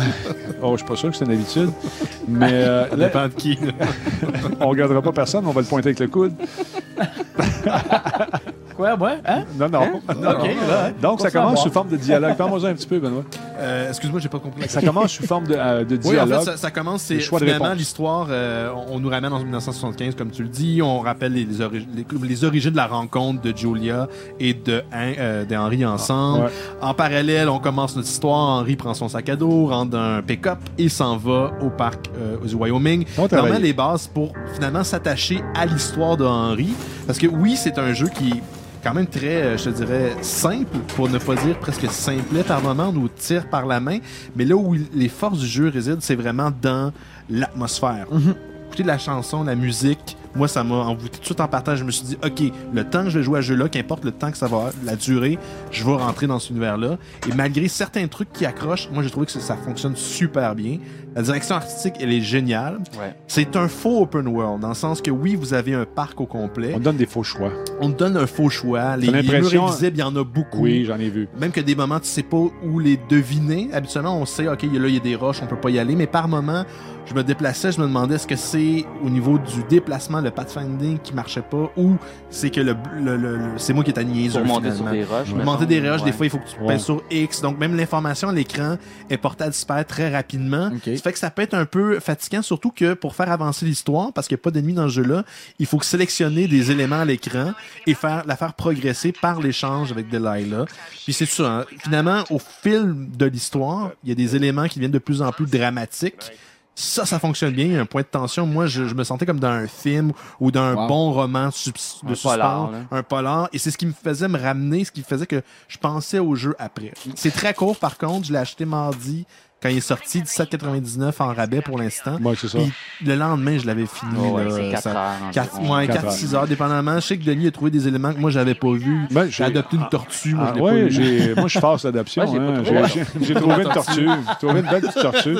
Je suis pas sûr que c'est une habitude. Mais ça dépend de qui. On regardera pas personne, on va le pointer avec le coude. Quoi, ouais? Hein? Non. OK. Donc, ça commence sous forme de dialogue. Parle-moi un petit peu, Benoît. Excuse-moi, j'ai pas compris. Ça commence sous forme de dialogue. Oui, en fait, ça commence, c'est finalement l'histoire. On nous ramène en 1975, comme tu le dis. On rappelle les origines de la rencontre de Julia et d'Henry ensemble. Ouais. En parallèle, on commence notre histoire. Henry prend son sac à dos, rentre dans un pick-up et s'en va au parc du Wyoming. Normalement, les bases pour finalement s'attacher à l'histoire de Henry. Parce que oui, c'est un jeu qui est quand même très, je te dirais, simple, pour ne pas dire presque simplet par moment, on nous tire par la main. Mais là où les forces du jeu résident, c'est vraiment dans l'atmosphère. Écouter la chanson, la musique, moi, ça m'a envoûté tout de suite en partage. Je me suis dit, OK, le temps que je vais jouer à ce jeu-là, qu'importe le temps que ça va, la durée, je vais rentrer dans cet univers-là. Et malgré certains trucs qui accrochent, moi, j'ai trouvé que ça fonctionne super bien. La direction artistique, elle est géniale. Ouais. C'est un faux open world, dans le sens que oui, vous avez un parc au complet. On donne des faux choix. On donne un faux choix. Les murs invisibles, il y en a beaucoup. Oui, j'en ai vu. Même que des moments, tu sais pas où les deviner. Habituellement, on sait, OK, là, il y a des roches, on peut pas y aller. Mais par moment, je me déplaçais, je me demandais est-ce que c'est au niveau du déplacement, le pathfinding qui marchait pas, ou c'est que c'est moi qui étais niaiseux. Pour monter sur des roches. Monter des roches, des fois, il faut que tu pèses sur X. Donc, même l'information à l'écran est portée à disparaître très rapidement. Okay. Ça fait que ça peut être un peu fatigant, surtout que pour faire avancer l'histoire, parce qu'il n'y a pas d'ennemis dans ce jeu-là, il faut sélectionner des éléments à l'écran et la faire progresser par l'échange avec Delilah. Puis c'est ça, hein. Finalement, au fil de l'histoire, il y a des éléments qui deviennent de plus en plus dramatiques. Ça fonctionne bien. Il y a un point de tension. Moi, je me sentais comme dans un film ou dans un bon roman de suspense, un polar. Et c'est ce qui me faisait me ramener, ce qui faisait que je pensais au jeu après. C'est très court, par contre. Je l'ai acheté mardi quand il est sorti, 17,99 en rabais pour l'instant. Ouais, c'est ça. Puis le lendemain, je l'avais fini. C'est 4 heures. 4-6 heures, dépendamment. Je sais que Denis a trouvé des éléments que moi, j'avais pas vus. J'ai adopté une tortue. Moi, moi, je force l'adoption. J'ai trouvé une tortue. J'ai trouvé une belle petite tortue.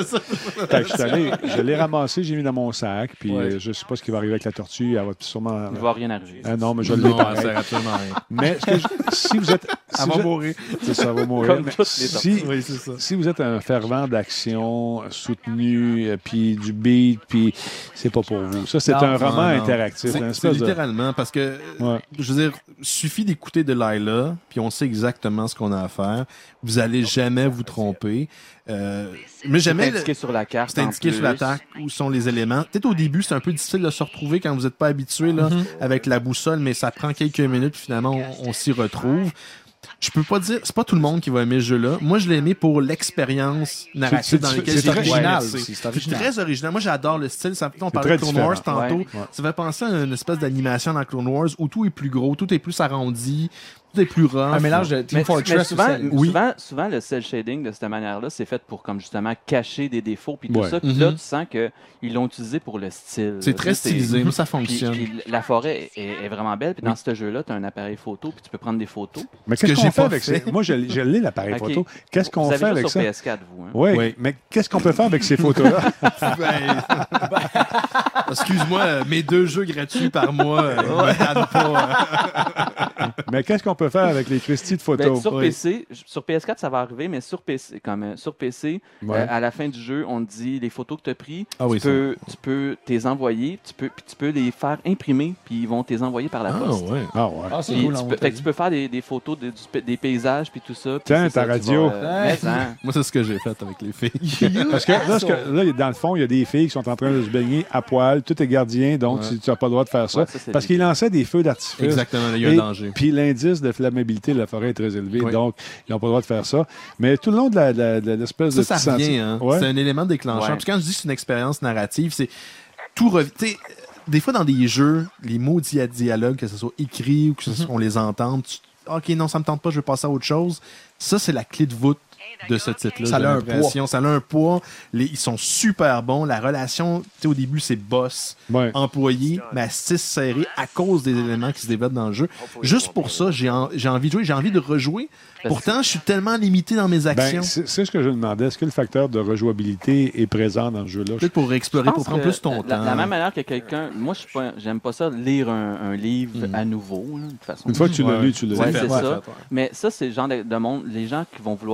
Je l'ai ramassée, j'ai mis dans mon sac. Puis je sais pas ce qui va arriver avec la tortue. Elle va sûrement. Il va rien arriver. Non, mais je l'ai pas. Ça sert absolument rien. Mais si vous êtes. Elle va mourir. C'est ça, elle va mourir. Comme toutes les tortues. Si vous êtes un fervent d'action soutenue, puis du beat, puis c'est pas pour vous. Ça, c'est un roman interactif. C'est littéralement, parce que, je veux dire, suffit d'écouter Delilah, puis on sait exactement ce qu'on a à faire. Vous allez jamais vous tromper. Mais jamais. C'est indiqué sur la carte. C'est indiqué sur la carte où sont les éléments. Peut-être au début, c'est un peu difficile de se retrouver quand vous n'êtes pas habitué là, avec la boussole, mais ça prend quelques minutes, puis finalement, on s'y retrouve. Je peux pas dire, c'est pas tout le monde qui va aimer ce jeu-là. Moi, je l'ai aimé pour l'expérience narrative dans laquelle c'est original. C'est très original. Moi, j'adore le style. On parlait de Clone Wars tantôt. Ça fait penser à une espèce d'animation dans Clone Wars où tout est plus gros, tout est plus arrondi, tout est plus rough. Un mélange de Team Fortress. Souvent, le cel shading de cette manière-là, c'est fait pour comme justement cacher des défauts puis tout ça. Puis là, tu sens qu'ils l'ont utilisé pour le style. C'est très stylisé. Ça fonctionne. Puis la forêt est vraiment belle. Puis dans ce jeu-là, tu as un appareil photo puis tu peux prendre des photos. Mais qu'est-ce qu'on fait avec ça? Moi, je l'ai, l'appareil photo. Qu'est-ce qu'on fait avec ça? Vous avez sur PS4, vous. Hein? Oui, mais qu'est-ce qu'on peut faire avec ces photos-là? Excuse-moi, mes 2 jeux gratuits par mois me donnent pas. Mais qu'est-ce qu'on peut faire avec les Christie de photos? Sur PC, sur PS4, ça va arriver, mais sur PC, à la fin du jeu, on te dit les photos que tu as prises, tu peux les envoyer, puis tu peux les faire imprimer, puis ils vont te les envoyer par la poste. C'est cool. Tu peux faire des photos des paysages, puis tout ça. Tiens, ta radio. Moi, c'est ce que j'ai fait avec les filles. Parce que là, dans le fond, il y a des filles qui sont en train de se baigner à poil. Tout est gardien, donc tu n'as pas le droit de faire ça. Parce qu'ils lançaient des feux d'artifice. Exactement, il y a un danger. Puis l'indice de flammabilité de la forêt est très élevé, donc ils n'ont pas le droit de faire ça. Mais tout le long de l'espèce de... Ça revient, hein? C'est un élément déclencheur. Puis quand je dis que c'est une expérience narrative, c'est tout revient... Des fois, dans des jeux, les maudits dialogues, que ce soit écrit ou que on les entende, OK, non, ça me tente pas, je veux passer à autre chose. Ça, c'est la clé de voûte de ce titre-là. Ça a un poids. Ça a un poids. Ils sont super bons. La relation, au début, c'est boss, employé, mais assez serré à cause des éléments qui se développent dans le jeu. Juste pour ça, j'ai envie de jouer, j'ai envie de rejouer. Pourtant, je suis tellement limité dans mes actions. C'est ce que je me demandais. Est-ce que le facteur de rejouabilité est présent dans le jeu-là? Peut-être pour explorer, pour prendre plus ton temps. De la même manière que quelqu'un... Moi, j'aime pas ça, lire un livre à nouveau. Là, de façon. Une fois que tu l'as lu, tu l'as lu. Oui, c'est ça. Mais ça, c'est le genre de monde... Les gens qui vont vouloir avoir une autre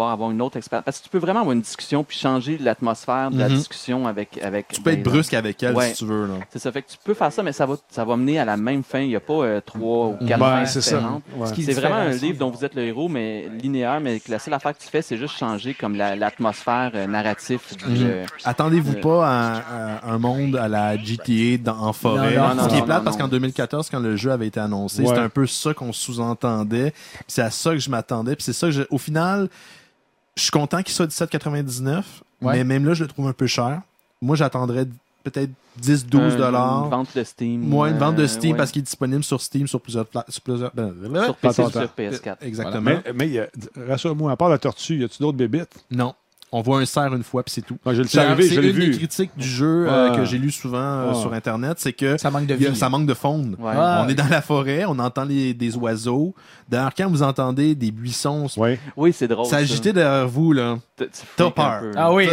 autre expert. Parce que tu peux vraiment avoir une discussion puis changer l'atmosphère de la discussion avec tu peux être brusque avec elle si tu veux. Là. C'est ça. Fait que tu peux faire ça, mais ça va mener à la même fin. Il n'y a pas 3 ou 4 fins différentes. C'est vraiment un livre dont vous êtes le héros, mais linéaire, mais que la seule affaire que tu fais, c'est juste changer comme l'atmosphère narrative. Attendez-vous pas à un monde à la GTA en forêt. Ce qui est plate parce qu'en 2014, quand le jeu avait été annoncé, c'était un peu ça qu'on sous-entendait. C'est à ça que je m'attendais. Puis c'est ça que au final, je suis content qu'il soit 17,99, mais même là, je le trouve un peu cher. Moi, j'attendrais peut-être 10-12 $. Une vente de Steam. Une vente de Steam parce qu'il est disponible sur Steam sur plusieurs sur PC sur PS4. Exactement. Voilà. Mais rassure-moi, à part la tortue, y a-tu d'autres bébites? Non. On voit un cerf une fois, puis c'est tout. C'est une des critiques du jeu que j'ai lu souvent sur Internet, c'est que ça manque de vie. Ça manque de faune. Ouais. On est dans la forêt, on entend des oiseaux. D'ailleurs, quand vous entendez des buissons oui, c'est drôle, s'agiter derrière vous, là, t'as peur. Ah oui,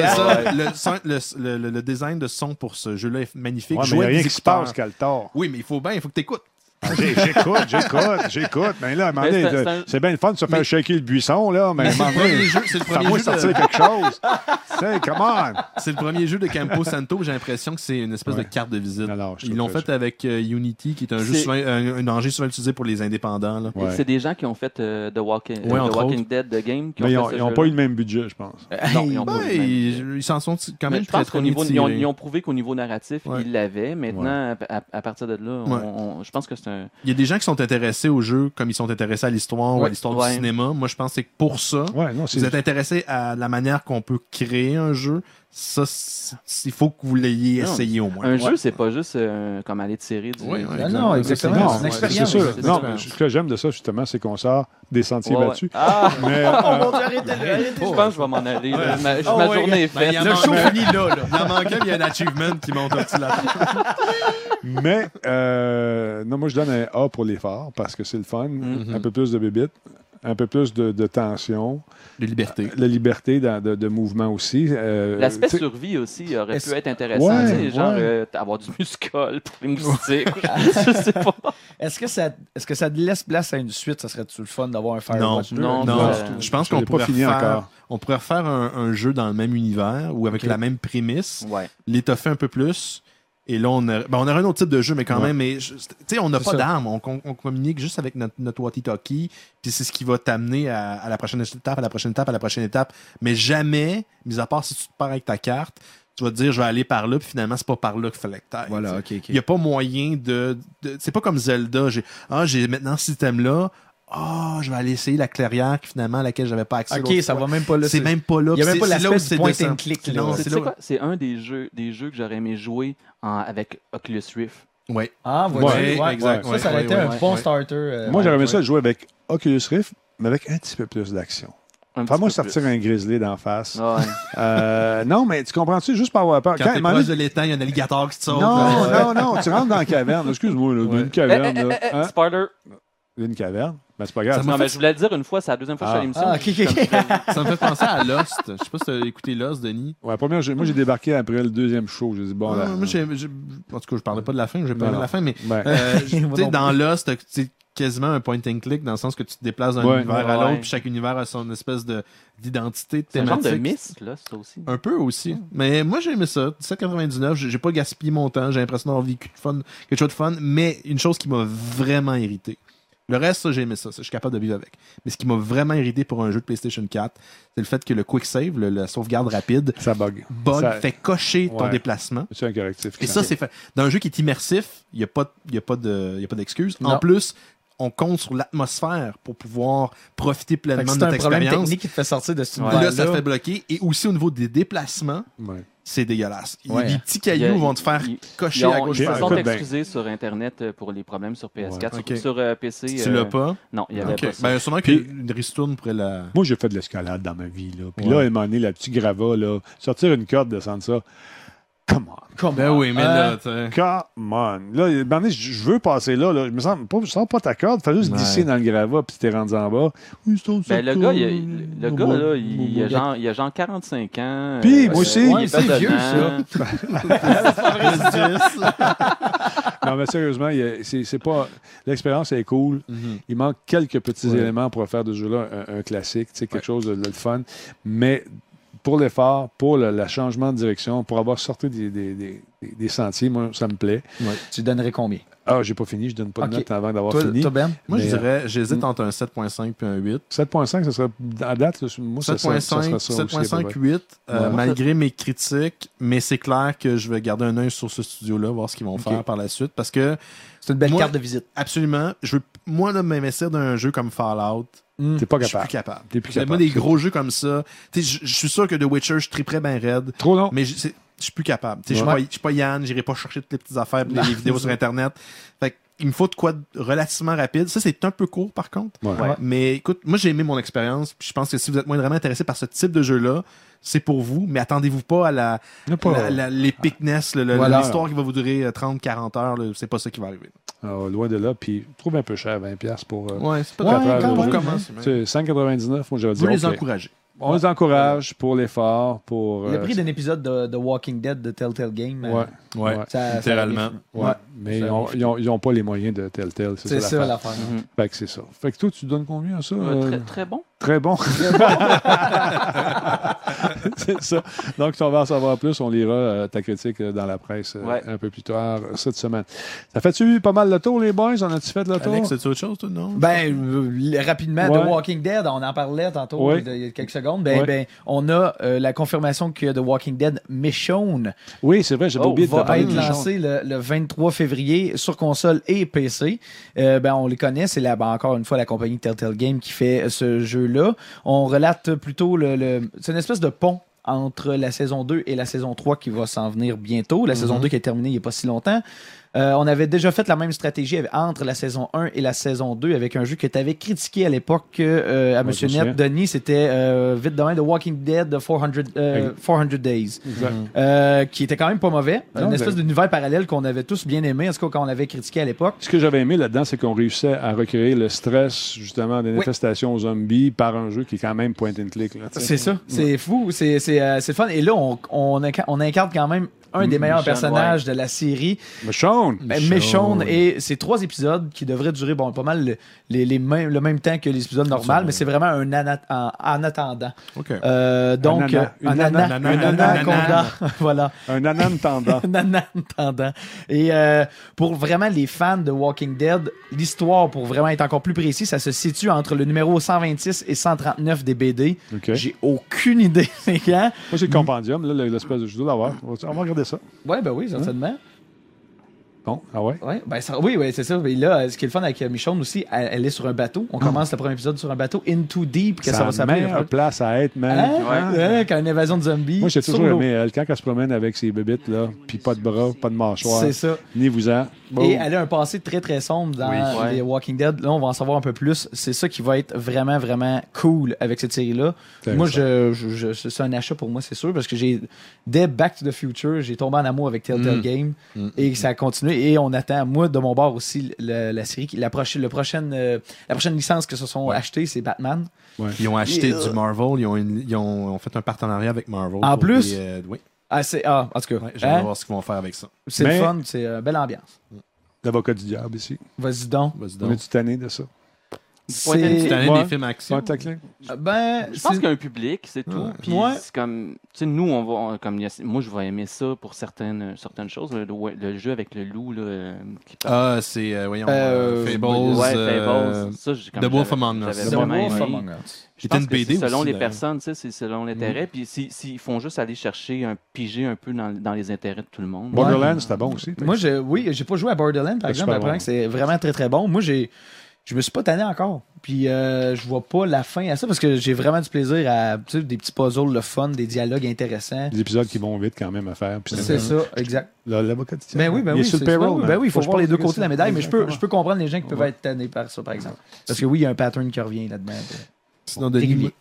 le design de son pour ce jeu-là est magnifique. Ouais, mais il n'y a rien qui se passe, Kaltar. Oui, mais il faut que tu écoutes. J'écoute. Mais là, à un moment donné, c'est bien le fun de se faire shaker le buisson, là, mais c'est le premier jeu de sortir quelque chose. Come on! C'est le premier jeu de Campo Santo. J'ai l'impression que c'est une espèce de carte de visite. Ils l'ont fait avec Unity, qui est un jeu un engin souvent utilisé pour les indépendants. Là. C'est des gens qui ont fait The Walking Dead The Game. Mais ils n'ont pas eu le même budget, je pense. Non, ils s'en sont quand même très ils ont prouvé qu'au niveau narratif, ils l'avaient. Maintenant, à partir de là, je pense que c'est un... Il y a des gens qui sont intéressés au jeu comme ils sont intéressés à l'histoire ou à l'histoire du cinéma. Moi, je pense que c'est pour ça. Si vous êtes intéressé à la manière qu'on peut créer un jeu, ça, il faut que vous l'ayez essayé au moins. Un jeu, c'est pas juste comme aller de série. Non, exactement. C'est une expérience. C'est sûr. Non, ce que j'aime de ça, justement, c'est qu'on sort des sentiers battus. Mais, mon Dieu, arrêtez. Je pense que je vais m'en aller. Ma journée est faite. Le show finit là. Il en manquait, il y a un achievement qui monte au-dessus là. Mais, non, moi, je donne un A pour l'effort parce que c'est le fun. Un peu plus de bébites. Un peu plus de tension. De liberté. La liberté de mouvement aussi. L'aspect survie aussi aurait pu être intéressant. Avoir du muscol pour les moustiques. Je sais pas. Est-ce que ça laisse place à une suite? Ça serait-tu le fun d'avoir un Firewatch 2? Non. Je pense qu'on pourrait refaire un jeu dans le même univers ou avec la même prémisse. L'étoffer un peu plus. Et là, on aurait un autre type de jeu, mais quand même, on n'a pas d'armes. On communique juste avec notre walkie-talkie, puis c'est ce qui va t'amener à la prochaine étape, à la prochaine étape, à la prochaine étape. Mais jamais, mis à part si tu te pars avec ta carte, tu vas te dire, je vais aller par là, puis finalement, c'est pas par là qu'il fallait que t'ailles. Voilà, OK. Il n'y a pas moyen c'est pas comme Zelda. J'ai maintenant ce système-là. Je vais aller essayer la clairière finalement à laquelle j'avais pas accès. OK, ça va même pas là. C'est même pas là. Il y a même pas l'aspect du point and click. C'est un des jeux que j'aurais aimé jouer avec Oculus Rift. Oui. Exact. Ça aurait été un bon starter. Moi, j'aurais aimé ça jouer avec Oculus Rift, mais avec un petit peu plus d'action. Fais-moi sortir un grizzly d'en face. Non, mais tu comprends-tu? Juste pour avoir peur. Quand t'es proche de l'étang, il y a un alligator qui te saute. Non. Tu rentres dans la caverne. Excuse-moi, une caverne. Spoiler. Une caverne? Ben, c'est pas grave. Je voulais le dire une fois, c'est la deuxième fois que je suis à l'émission. Ça me fait penser à Lost. Je sais pas si tu as écouté Lost, Denis. Ouais, moi, j'ai débarqué après le deuxième show. J'ai dit, bon, là. Moi, en tout cas, je parlais pas de la fin, j'ai parlé de la fin, mais dans Lost, c'est quasiment un point and click dans le sens que tu te déplaces d'un univers à l'autre, puis chaque univers a son espèce d'identité thématique. C'est un genre de Myst, là, ça aussi. Un peu aussi. Mais moi, j'ai aimé ça. 17,99, j'ai pas gaspillé mon temps, j'ai l'impression d'avoir vécu quelque chose de fun, mais une chose qui m'a vraiment irrité. Le reste, ça, j'ai aimé ça. Je suis capable de vivre avec. Mais ce qui m'a vraiment irrité pour un jeu de PlayStation 4, c'est le fait que le quick save, la sauvegarde rapide, ça bug. Fait cocher ton déplacement. C'est un correctif. Et ça, c'est fait. Dans un jeu qui est immersif, il n'y a pas d'excuse. En plus, on compte sur l'atmosphère pour pouvoir profiter pleinement de notre expérience. C'est un problème technique qui te fait sortir de ce là, ça te fait bloquer. Et aussi au niveau des déplacemps, c'est dégueulasse. Les petits cailloux vont te faire cocher à gauche. Ils sont excusés sur Internet pour les problèmes sur PS4. Sur PC. Tu l'as pas? Non, il n'y avait pas ça. Sûrement qu'une ristourne pourrait la... Moi, j'ai fait de l'escalade dans ma vie. Puis là, à un moment donné, la petite gravat, sortir une corde, descendre ça. Come on. Ben oui, mais là, tu sais. Come on. Là, je veux passer là. Je me sens pas ta corde. Fais juste glisser dans le gravat puis t'es rendu en bas. Oui, ben, le gars, là, il a genre 45 ans. Puis, moi aussi. C'est vieux, ça. Non, mais sérieusement, c'est pas... l'expérience est cool. Il manque quelques petits éléments pour faire de ce jeu-là un classique, quelque chose de fun. Mais pour l'effort, pour le changement de direction, pour avoir sorti des sentiers, moi, ça me plaît. Ouais. Tu donnerais combien? Ah, j'ai pas fini. Je donne pas de note avant d'avoir fini. Toi, Ben? Moi, j'hésite entre un 7.5 et un 8. 7.5, ça serait, à date, moi, 7.5, 8, malgré mes critiques, mais c'est clair que je vais garder un œil sur ce studio-là, voir ce qu'ils vont faire par la suite, parce que... C'est une belle carte de visite. Absolument. Moi, là, m'investir dans un jeu comme Fallout, t'es pas capable. Je suis plus capable. Moi, des gros jeux comme ça, je suis sûr que The Witcher, je triperais bien raide. Trop long. Mais je suis plus capable. Je suis pas Yann, j'irai pas chercher toutes les petites affaires, les vidéos sur Internet. Fait il me faut de quoi de relativement rapide. Ça, c'est un peu court, par contre. Ouais. Mais écoute, moi, j'ai aimé mon expérience. Je pense que si vous êtes vraiment intéressé par ce type de jeu-là, c'est pour vous, mais attendez-vous pas à l'épicness, l'histoire qui va vous durer 30-40 heures. Là, c'est pas ça qui va arriver. Alors, loin de là, puis trouve un peu cher, 20$ pour... ouais, c'est pas très cher. Pour commencer. 5,99$, moi, j'aurais dit... Vous les encouragez. On les encourage pour l'effort, pour... Le prix d'un épisode de Walking Dead de Telltale Game. Ouais, littéralement. Mais ils n'ont pas les moyens de Telltale. C'est ça l'affaire. Fait que c'est ça. Fait que toi, tu donnes combien à ça? Très bon. Très bon. C'est ça. Donc, si on va en savoir plus, on lira ta critique dans la presse un peu plus tard cette semaine. Ça fait-tu pas mal le tour, les boys? On a-tu fait le tour? Alex, c'est autre chose, toi, non? Rapidement, The Walking Dead, on en parlait tantôt il y a quelques secondes. On a la confirmation que The Walking Dead Michonne c'est vrai, j'ai oublié de te parler. Va être lancé le 23 février sur console et PC. On les connaît, c'est encore une fois la compagnie Telltale Game qui fait ce jeu-là. On relate plutôt c'est une espèce de pont entre la saison 2 et la saison 3 qui va s'en venir bientôt. La saison 2 qui est terminée il n'y a pas si longtemps. On avait déjà fait la même stratégie entre la saison 1 et la saison 2 avec un jeu que tu avais critiqué à l'époque à Monsieur Net, Denis. C'était vite de même The Walking Dead 400 Days. Qui était quand même pas mauvais. Une espèce d'univers parallèle qu'on avait tous bien aimé, en tout cas quand on l'avait critiqué à l'époque. Ce que j'avais aimé là-dedans, c'est qu'on réussissait à recréer le stress justement des manifestations aux zombies par un jeu qui est quand même point and click. C'est ça. C'est fou. C'est le fun. Et là, on incarne quand même un des meilleurs personnages de la série. Michonne. Et c'est 3 épisodes qui devraient durer pas mal le même temps que les épisodes normaux, mais c'est vraiment un en attendant. Donc, un anaconda. Voilà. Un anantendant. Un anantendant. Et pour vraiment les fans de Walking Dead, l'histoire, pour vraiment être encore plus précis, ça se situe entre le numéro 126 et 139 des BD. J'ai aucune idée c'est quand. Moi, c'est le compendium, là, l'espèce de... Je dois l'avoir. On va regarder ça. Oui, certainement. Bon, ah ouais? Oui, c'est ça. Et là, ce qui est le fun avec Michonne aussi, elle est sur un bateau. On commence le premier épisode sur un bateau, Into Deep, que ça va s'appeler. C'est la meilleure place à être, man. Quand une invasion de zombies. Moi, j'ai toujours aimé elle, quand elle se promène avec ses bébites, là, puis pas de bras, pas de mâchoire. C'est ça. Ni vous-en. Et elle a un passé très, très sombre dans les Walking Dead. Là, on va en savoir un peu plus. C'est ça qui va être vraiment, vraiment cool avec cette série-là. Moi, c'est un achat pour moi, c'est sûr, parce que dès Back to the Future, j'ai tombé en amour avec Telltale Game et ça a continué. Et on attend, moi, de mon bord aussi, la série, la prochaine licence que se sont achetées, c'est Batman. Ils ont acheté du Marvel, ils ont fait un partenariat avec Marvel. En plus? Oui. En tout cas. J'aimerais voir ce qu'ils vont faire avec ça. C'est le fun, c'est une belle ambiance. L'avocat du diable ici. Vas-y donc. On est-tu tanné de ça? C'est des films action. Je pense qu'il y a un public, c'est tout. Puis c'est comme, tu sais, nous, moi, je vais aimer ça pour certaines choses. Le jeu avec le loup, là, qui parle. C'est, Fables. Fables. Ça, The Wolf Among Us. Je pense que c'est selon les personnes, c'est selon l'intérêt. Puis s'ils font juste aller piger un peu dans les intérêts de tout le monde. Borderlands, c'était bon aussi. Moi, j'ai pas joué à Borderlands, par exemple. C'est vraiment très, très bon. Moi, je me suis pas tanné encore. Puis je vois pas la fin à ça parce que j'ai vraiment du plaisir à des petits puzzles, le fun, des dialogues intéressants. Des épisodes qui vont vite quand même à faire. C'est ça, exact. L'avocat du diable. Ben oui, sur le payroll. Il faut voir les deux côtés de la médaille, mais je peux comprendre les gens qui peuvent être tannés par ça, par exemple. Parce que oui, il y a un pattern qui revient là-dedans. Sinon, Denis,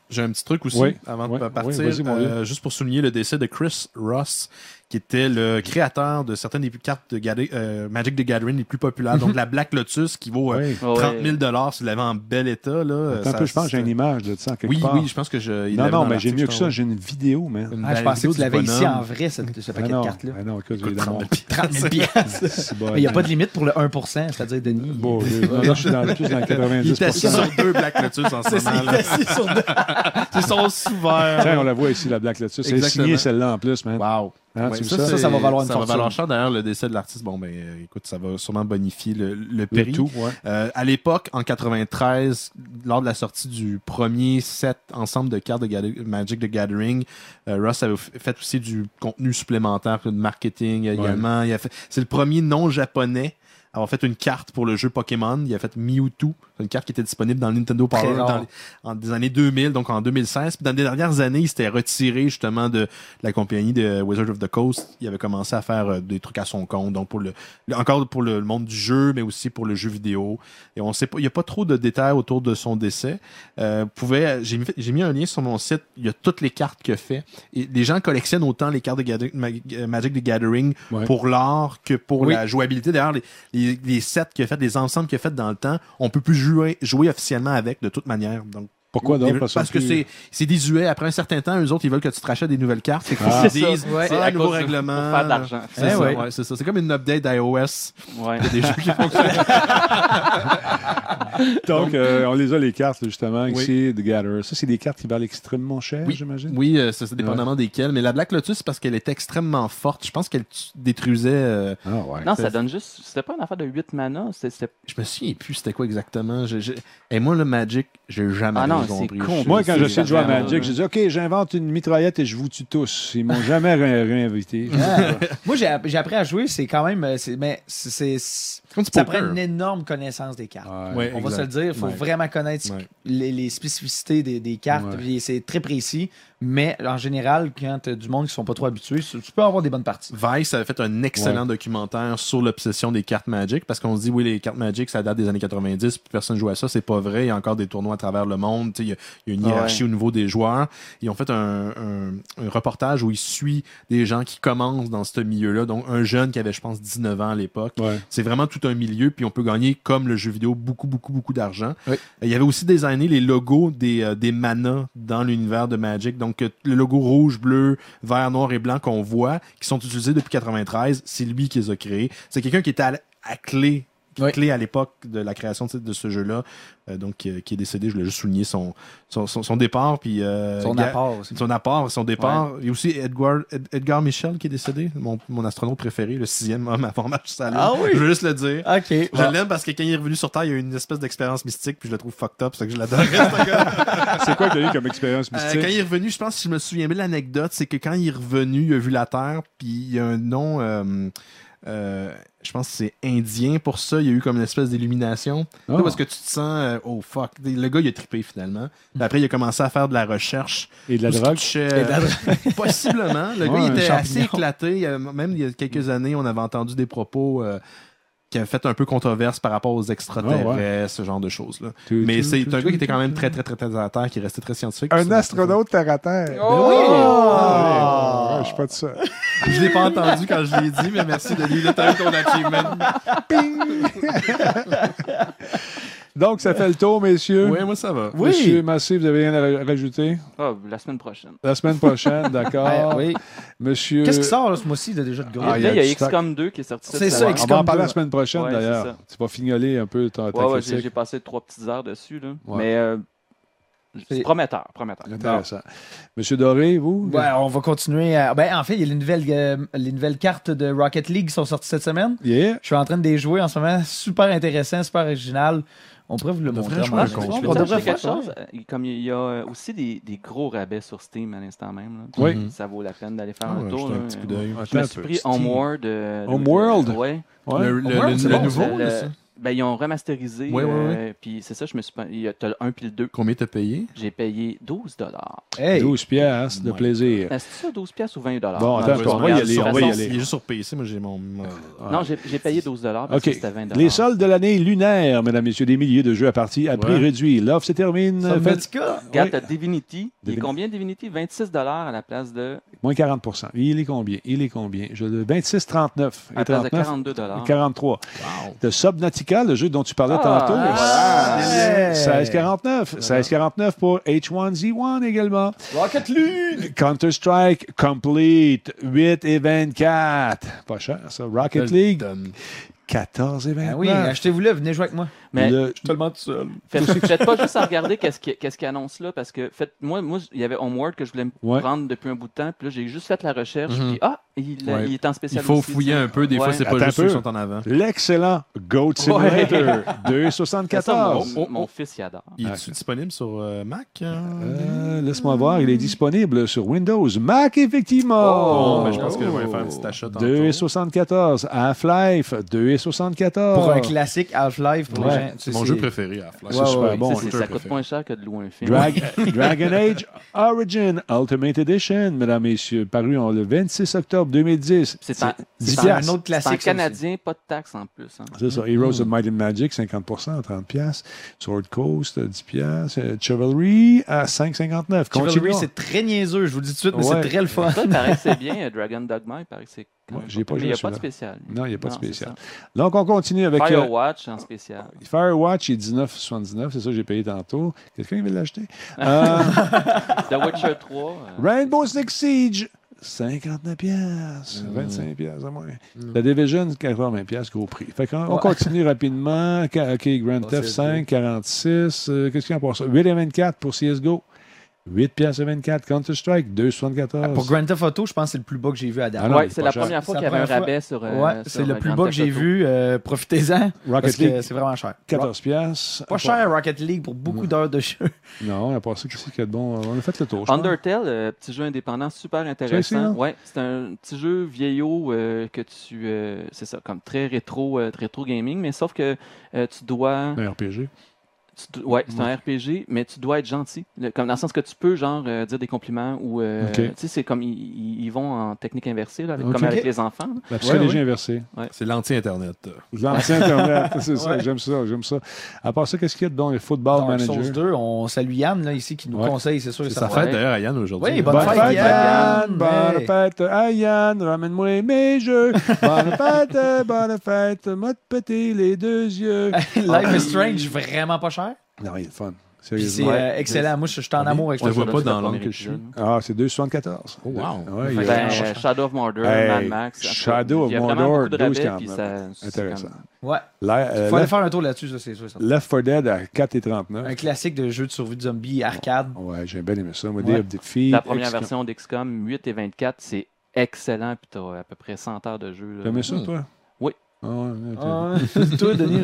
J'ai un petit truc aussi avant de partir. Juste pour souligner le décès de Chris Ross, qui était le créateur de certaines des cartes de Magic the Gathering les plus populaires. Donc, la Black Lotus qui vaut 30 000 si vous l'avez en bel état. Là, un peu, je pense que j'ai une image de ça quelque part. Oui, je pense que Non, mais j'ai mieux que ça. J'ai une vidéo, man. Je pensais que tu l'avais ici en vrai, ce paquet de cartes-là. Non, écoute, évidemment. 30 000 Mais il n'y a pas de limite pour le 1%, c'est-à-dire Denis. Bon, là, je suis plus dans le 90%. Il est assis sur 2 Black Lotus en ce moment. Il est assis sur 2. C'est son sous-vert. Tiens, on la voit ici, la Black Lotus. C'est signé celle-là en plus, man. Wow. Hein, ça va valoir une fortune. Ça va valoir cher. D'ailleurs, le décès de l'artiste, écoute, ça va sûrement bonifier le prix. Tout, à l'époque, en 93, lors de la sortie du premier set ensemble de cartes de Magic the Gathering, Ross avait fait aussi du contenu supplémentaire, de marketing également. C'est le premier non-japonais à avoir fait une carte pour le jeu Pokémon. Il a fait Mewtwo, une carte qui était disponible dans le Nintendo Power dans des années 2000, donc en 2016. Puis dans les dernières années, il s'était retiré justement de la compagnie de Wizard of the Coast. Il avait commencé à faire des trucs à son compte, donc encore pour le monde du jeu, mais aussi pour le jeu vidéo. Et on sait pas, il n'y a pas trop de détails autour de son décès. J'ai mis un lien sur mon site. Il y a toutes les cartes qu'il a fait. Et les gens collectionnent autant les cartes de Magic the Gathering pour l'art que pour la jouabilité. D'ailleurs, les sets qu'il a fait, les ensembles qu'il a fait dans le temps, on peut plus jouer officiellement avec de toute manière. Donc, pourquoi donc? Parce que c'est désuet. Après un certain temps, eux autres, ils veulent que tu te rachètes des nouvelles cartes. C'est qu'ils disent, c'est un nouveau règlement. Pour faire de l'argent. C'est ça. C'est comme une update d'iOS. Il y a des jeux qui fonctionnent. Donc, on les a les cartes, justement, ici, de Gather. Ça, c'est des cartes qui valent extrêmement cher, j'imagine? Oui, c'est dépendamment desquelles. Mais la Black Lotus, c'est parce qu'elle était extrêmement forte. Je pense qu'elle détruisait... Non, ça donne juste... C'était pas une affaire de 8 mana? Je me souviens plus c'était quoi exactement. Et moi, le Magic, j'ai jamais compris. Moi, quand j'essaie de jouer à Magic, j'ai dit, OK, j'invente une mitraillette et je vous tue tous. Ils m'ont jamais réinvité. Moi, j'ai appris à jouer, c'est quand même... Ça prend une énorme connaissance des cartes. On va se le dire, il faut vraiment connaître les spécificités des cartes. C'est très précis, mais en général, quand tu as du monde qui ne sont pas trop habitués, tu peux avoir des bonnes parties. Vice avait fait un excellent documentaire sur l'obsession des cartes Magic, parce qu'on se dit, oui, les cartes Magic, ça date des années 90, puis personne ne joue à ça. C'est pas vrai. Il y a encore des tournois à travers le monde. Il y a une hiérarchie au niveau des joueurs. Ils ont fait un reportage où il suit des gens qui commencent dans ce milieu-là. Donc, un jeune qui avait, je pense, 19 ans à l'époque. C'est vraiment tout un milieu, puis on peut gagner, comme le jeu vidéo, beaucoup, beaucoup, beaucoup d'argent. Il y avait aussi designé les logos des manas dans l'univers de Magic. Donc, le logo rouge, bleu, vert, noir et blanc qu'on voit, qui sont utilisés depuis 93, c'est lui qui les a créés. C'est quelqu'un qui était à clé à l'époque de la création de ce jeu-là, donc qui est décédé. Je voulais juste souligner son départ, puis son apport aussi. Son départ. Il y a aussi Edgar Mitchell qui est décédé, mon astronaute préféré, le 6e homme à faire marche sur la Lune. Ah oui? Je veux juste le dire. Okay. Je l'aime parce que quand il est revenu sur Terre, il y a eu une espèce d'expérience mystique, puis je le trouve fucked up, c'est que je l'adore. C'est quoi qu'il y a eu comme expérience mystique? Quand il est revenu, je pense, si je me souviens bien de l'anecdote, c'est que quand il est revenu, il a vu la Terre, puis il y a un nom... je pense que c'est indien pour ça. Il y a eu comme une espèce d'illumination. Parce que tu te sens... oh fuck. Le gars, il a trippé finalement. Puis après, il a commencé à faire de la recherche. Et de la drogue. Possiblement. Le gars, il était assez éclaté. Même il y a quelques années, on avait entendu des propos... qui avait fait un peu controverse par rapport aux extraterrestres, ce genre de choses-là. Mais c'est un gars qui était quand même très, très, très, très à terre, qui restait très scientifique. Un astronaute terre à terre. Je suis pas de ça. Je l'ai pas entendu quand je l'ai dit, mais merci de lui. Là, t'as eu ton achievement. Ping! Donc, ça fait le tour, messieurs. Oui, moi, ça va. Oui. Monsieur Massé, vous avez rien à rajouter? La semaine prochaine. La semaine prochaine, d'accord. Oui. Monsieur... Qu'est-ce qui sort là, ce mois-ci déjà de gros? Il y a XCOM 2 qui est sorti cette semaine. On va en parler la semaine prochaine, d'ailleurs. Tu vas fignoler un peu ta critique. J'ai passé 3 petites heures dessus. Là. Mais c'est prometteur. Intéressant. Monsieur Doré, vous? On va continuer. En fait, il y a les nouvelles cartes de Rocket League qui sont sorties cette semaine. Yeah. Je suis en train de les jouer en ce moment. Super intéressant, super original. On pourrait vous le montrer. On devrait faire quelque chose. Comme il y a aussi des gros rabais sur Steam à l'instant même. Là. Oui. Ça vaut la peine d'aller faire un tour. Un petit coup d'œil. Je me suis pris Homeworld. Homeworld? Oui. Le nouveau, là, ça. Ben, ils ont remasterisé. Oui. Puis c'est ça, je me suis pas. T'as le 1 puis le 2. Combien t'as payé? J'ai payé 12 $. Hey. 12 piastres de plaisir. C'est ça, 12 piastres ou 20 $? Bon, attends, on va y aller. Il est juste sur PC, moi j'ai mon... Non, j'ai payé 12 $ parce que c'était 20 $. Les soldes de l'année lunaire, mesdames, messieurs, des milliers de jeux à partie à prix réduit. L'offre se termine. Regarde, t'as Divinity. Il est combien, Divinity? 26 $ à la place de... Moins 40 %. Il est combien? 26,39. À la place de 42 $. 43. Wow. De Subnautica, le jeu dont tu parlais tantôt. 16,49. 16,49 pour H1Z1 également. Rocket League. Counter-Strike Complete. 8,24. Pas cher, ça. Rocket League. 14,29. Oui, achetez-vous là, venez jouer avec moi. Mais je suis tellement tout seul. Faites pas juste à regarder qu'est-ce qu'il annonce là, parce que moi, il y avait Homeworld que je voulais me prendre depuis un bout de temps, puis là, j'ai juste fait la recherche, puis il est en spécial. Il faut fouiller un peu, des fois, c'est pas juste ceux qui sont en avant. L'excellent Goat Simulator 2,74. Mon fils, il adore. Il est disponible sur Mac? Laisse-moi voir, il est disponible sur Windows. Mac, effectivement. Je pense que je vais faire un petit achat tantôt. 2,74. Half-Life, 2,74. Pour un classique Half-Life, pour les gens. C'est mon jeu préféré, Half-Life. C'est super bon. Ça coûte moins cher que de louer un film. Dragon Age Origin Ultimate Edition, mesdames et messieurs, paru le 26 octobre 2010. C'est un autre classique. C'est un canadien, pas de taxe en plus. Hein. C'est ça. Heroes of Might and Magic, 50 $, 30$. Sword Coast, 10$. Chivalry à 5,59$. Chivalry, c'est très niaiseux, je vous le dis tout de suite, mais c'est très le fun. Ça, il paraît que c'est bien. Dragon Dogma, il paraît que c'est... j'ai pas mais il n'y a pas de spécial. Non, il n'y a pas de spécial. Donc, on continue avec... Firewatch en spécial. Firewatch est 19,79$. C'est ça que j'ai payé tantôt. Quelqu'un veut l'acheter? The Witcher 3. Rainbow Six Siege. 59$. 25$ à moins. La Division, 80$, gros prix. Fait qu'on continue rapidement. OK, Grand Theft 5, 46. Qu'est-ce qu'il y a pour ça? 8,24$ pour CSGO. 8,24$. Counter-Strike, 2,74$. Pour Grand Theft Auto, je pense que c'est le plus bas que j'ai vu à date. Oui, c'est la première fois qu'il y avait un rabais sur. C'est le plus bas que j'ai vu. Profitez-en. Parce que c'est vraiment cher. 14$. Pas cher Rocket League pour beaucoup d'heures de jeu. Non, on a passé qu'est-ce qu'il y a de bon. On a fait le tour. Undertale, petit jeu indépendant super intéressant. Oui, c'est un petit jeu vieillot que tu. C'est ça, comme très rétro gaming, mais sauf que tu dois. Un RPG. Oui, c'est un RPG, mais tu dois être gentil. Comme dans le sens que tu peux, genre, dire des compliments ou. Tu sais, c'est comme ils vont en technique inversée, là, comme avec les enfants. La psychologie inversée. Ouais. C'est l'anti-Internet. L'anti-Internet, c'est ça. J'aime ça. À part ça, qu'est-ce qu'il y a dedans? Les Football Manager. Souls 2, on salue Yann, là, ici, qui nous conseille, c'est sûr. C'est sa fête, d'ailleurs, à Yann, aujourd'hui. Oui, bonne fête, Yann. Bonne fête à Yann. Ramène-moi mes jeux. Bonne fête. M'a pété les deux yeux. Life is Strange, vraiment pas cher. Non, il est fun. C'est excellent. Moi, je suis en amour avec ce jeu. Je ne vois pas dans l'angle que je suis. Ah, c'est 2,74$. Oh, wow. Shadow of Mordor, Mad Max. Shadow of Mordor, 12,49$. Intéressant. Ouais. Il faut aller faire un tour là-dessus, ça, c'est sûr. Left 4 Dead à 4,39$. Un classique de jeu de survie de zombies arcade. Ouais, j'ai bien aimé ça. Moi, Day of Defeat. La première version d'XCOM, 8,24$, c'est excellent. Puis tu as à peu près 100 heures de jeu. Tu aimé ça, toi? Oui. Toi, Denis,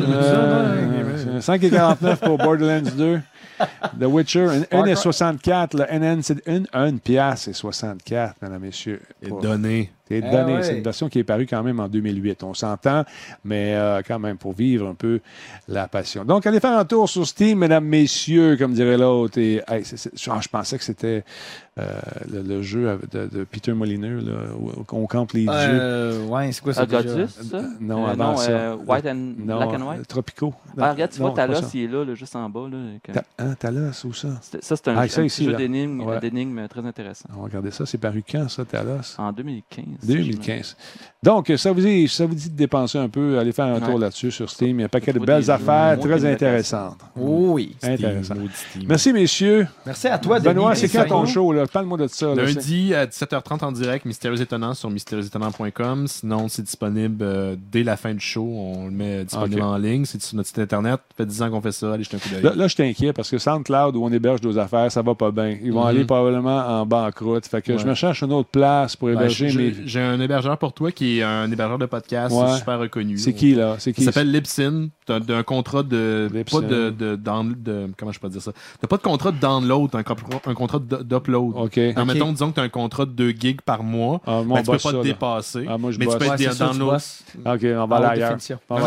5,49$ pour Borderlands 2. The Witcher, 1,64$. Le NN, c'est 1$, c'est 64$, mesdames, messieurs. C'est donné. C'est une version qui est parue quand même en 2008. On s'entend, mais quand même, pour vivre un peu la passion. Donc, allez faire un tour sur Steam, mesdames, messieurs, comme dirait l'autre. Et je pensais que c'était le jeu de Peter Molyneux, là, où on campe les dieux. Ouais, c'est quoi ça? Godus, ça? Non, avant ça. Black and White? Tropicaux. Regarde, tu vois, Talos, il est là, juste en bas. Talos, où ça? Ça, c'est un jeu d'énigmes très intéressant. On va regarder ça. C'est paru quand, ça, Talos? En 2015. 2015. Donc, ça vous dit de dépenser un peu, aller faire un tour là-dessus sur Steam. Il y a un paquet de belles affaires très intéressantes. Oui. Intéressant. Merci, messieurs. Merci à toi, Benoît, c'est quand ton show? Parle-moi de ça. Lundi à 17h30 en direct, Mystérieux Étonnant sur mystérieuxétonnant.com. Sinon, c'est disponible dès la fin du show. On le met disponible en ligne. C'est sur notre site Internet. Ça fait 10 ans qu'on fait ça. Allez jeter un coup d'œil. Là, je t'inquiète parce que SoundCloud, où on héberge nos affaires, ça va pas bien. Ils vont aller probablement en banqueroute. Fait que je me cherche une autre place pour héberger mes J'ai un hébergeur pour toi qui est un hébergeur de podcast super reconnu. C'est qui, là? Il s'appelle Libsyn. T'as un contrat de... Pas de comment je peux dire ça? T'as pas de contrat de download, t'as un contrat d'upload. OK. Mettons, disons que t'as un contrat de 2 gigs par mois. Moi, tu peux pas te dépasser. Moi, je mais tu peux être download. OK, on va aller ailleurs.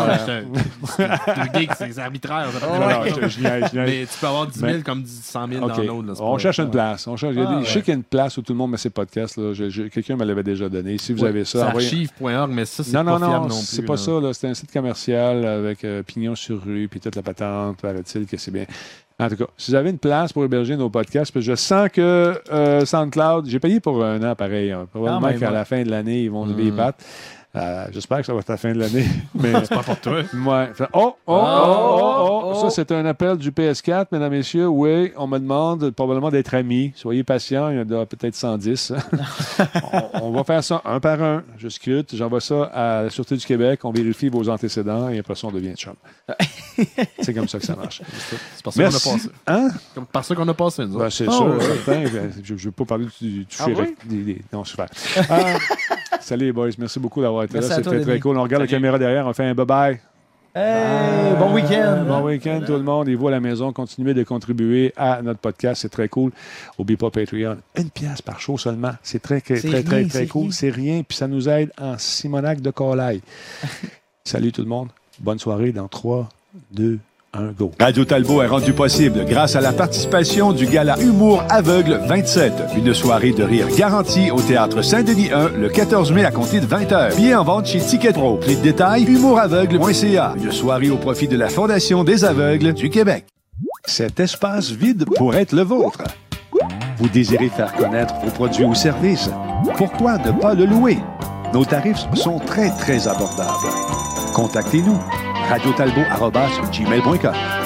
2 gigs, c'est arbitraire. Mais tu peux avoir 10 000 comme 100 000 downloads. On cherche une place. Je sais qu'il y a une place où tout le monde met ses podcasts. Quelqu'un me l'avait déjà donné. Si vous avez ça... C'est archive.org, mais ça, c'est pas fiable non plus. C'est pas ça. C'est un site commercial avec pignon sur rue, puis toute la patente, paraît-il que c'est bien. En tout cas, si vous avez une place pour héberger nos podcasts, parce que je sens que SoundCloud, j'ai payé pour un an pareil. Probablement qu'à la fin de l'année, ils vont lever les pattes. J'espère que ça va être à la fin de l'année. Mais c'est pas pour toi. Ouais. Ça, c'est un appel du PS4, mesdames et messieurs. Oui, on me demande probablement d'être amis. Soyez patients, il y en a peut-être 110. on va faire ça un par un. Je scrute, j'envoie ça à la Sûreté du Québec, on vérifie vos antécédents et après ça, on devient chum. C'est comme ça que ça marche. C'est par ça qu'on a passé. Hein? Par ça qu'on a passé, nous autres. C'est sûr. Je ne veux pas parler du non, super. Salut les boys, merci beaucoup d'avoir été là. C'était très cool. On regarde la caméra derrière, on fait un bye-bye. Bon week-end. Bon week-end tout le monde. Et vous à la maison, continuez de contribuer à notre podcast. C'est très cool. N'oubliez pas Patreon. 1$ par show seulement. C'est très cool. C'est rien. Puis ça nous aide en Simonac de Colaille. Salut tout le monde. Bonne soirée dans 3, 2, 1, go. Radio Talbot est rendu possible grâce à la participation du Gala Humour Aveugle 27. Une soirée de rire garantie au Théâtre Saint-Denis 1 le 14 mai à compter de 20h. Billets en vente chez Ticket Pro. Les détails, humouraveugle.ca. Une soirée au profit de la Fondation des aveugles du Québec. Cet espace vide pourrait être le vôtre. Vous désirez faire connaître vos produits ou services? Pourquoi ne pas le louer? Nos tarifs sont très, très abordables. Contactez-nous. radiotalbot@gmail.com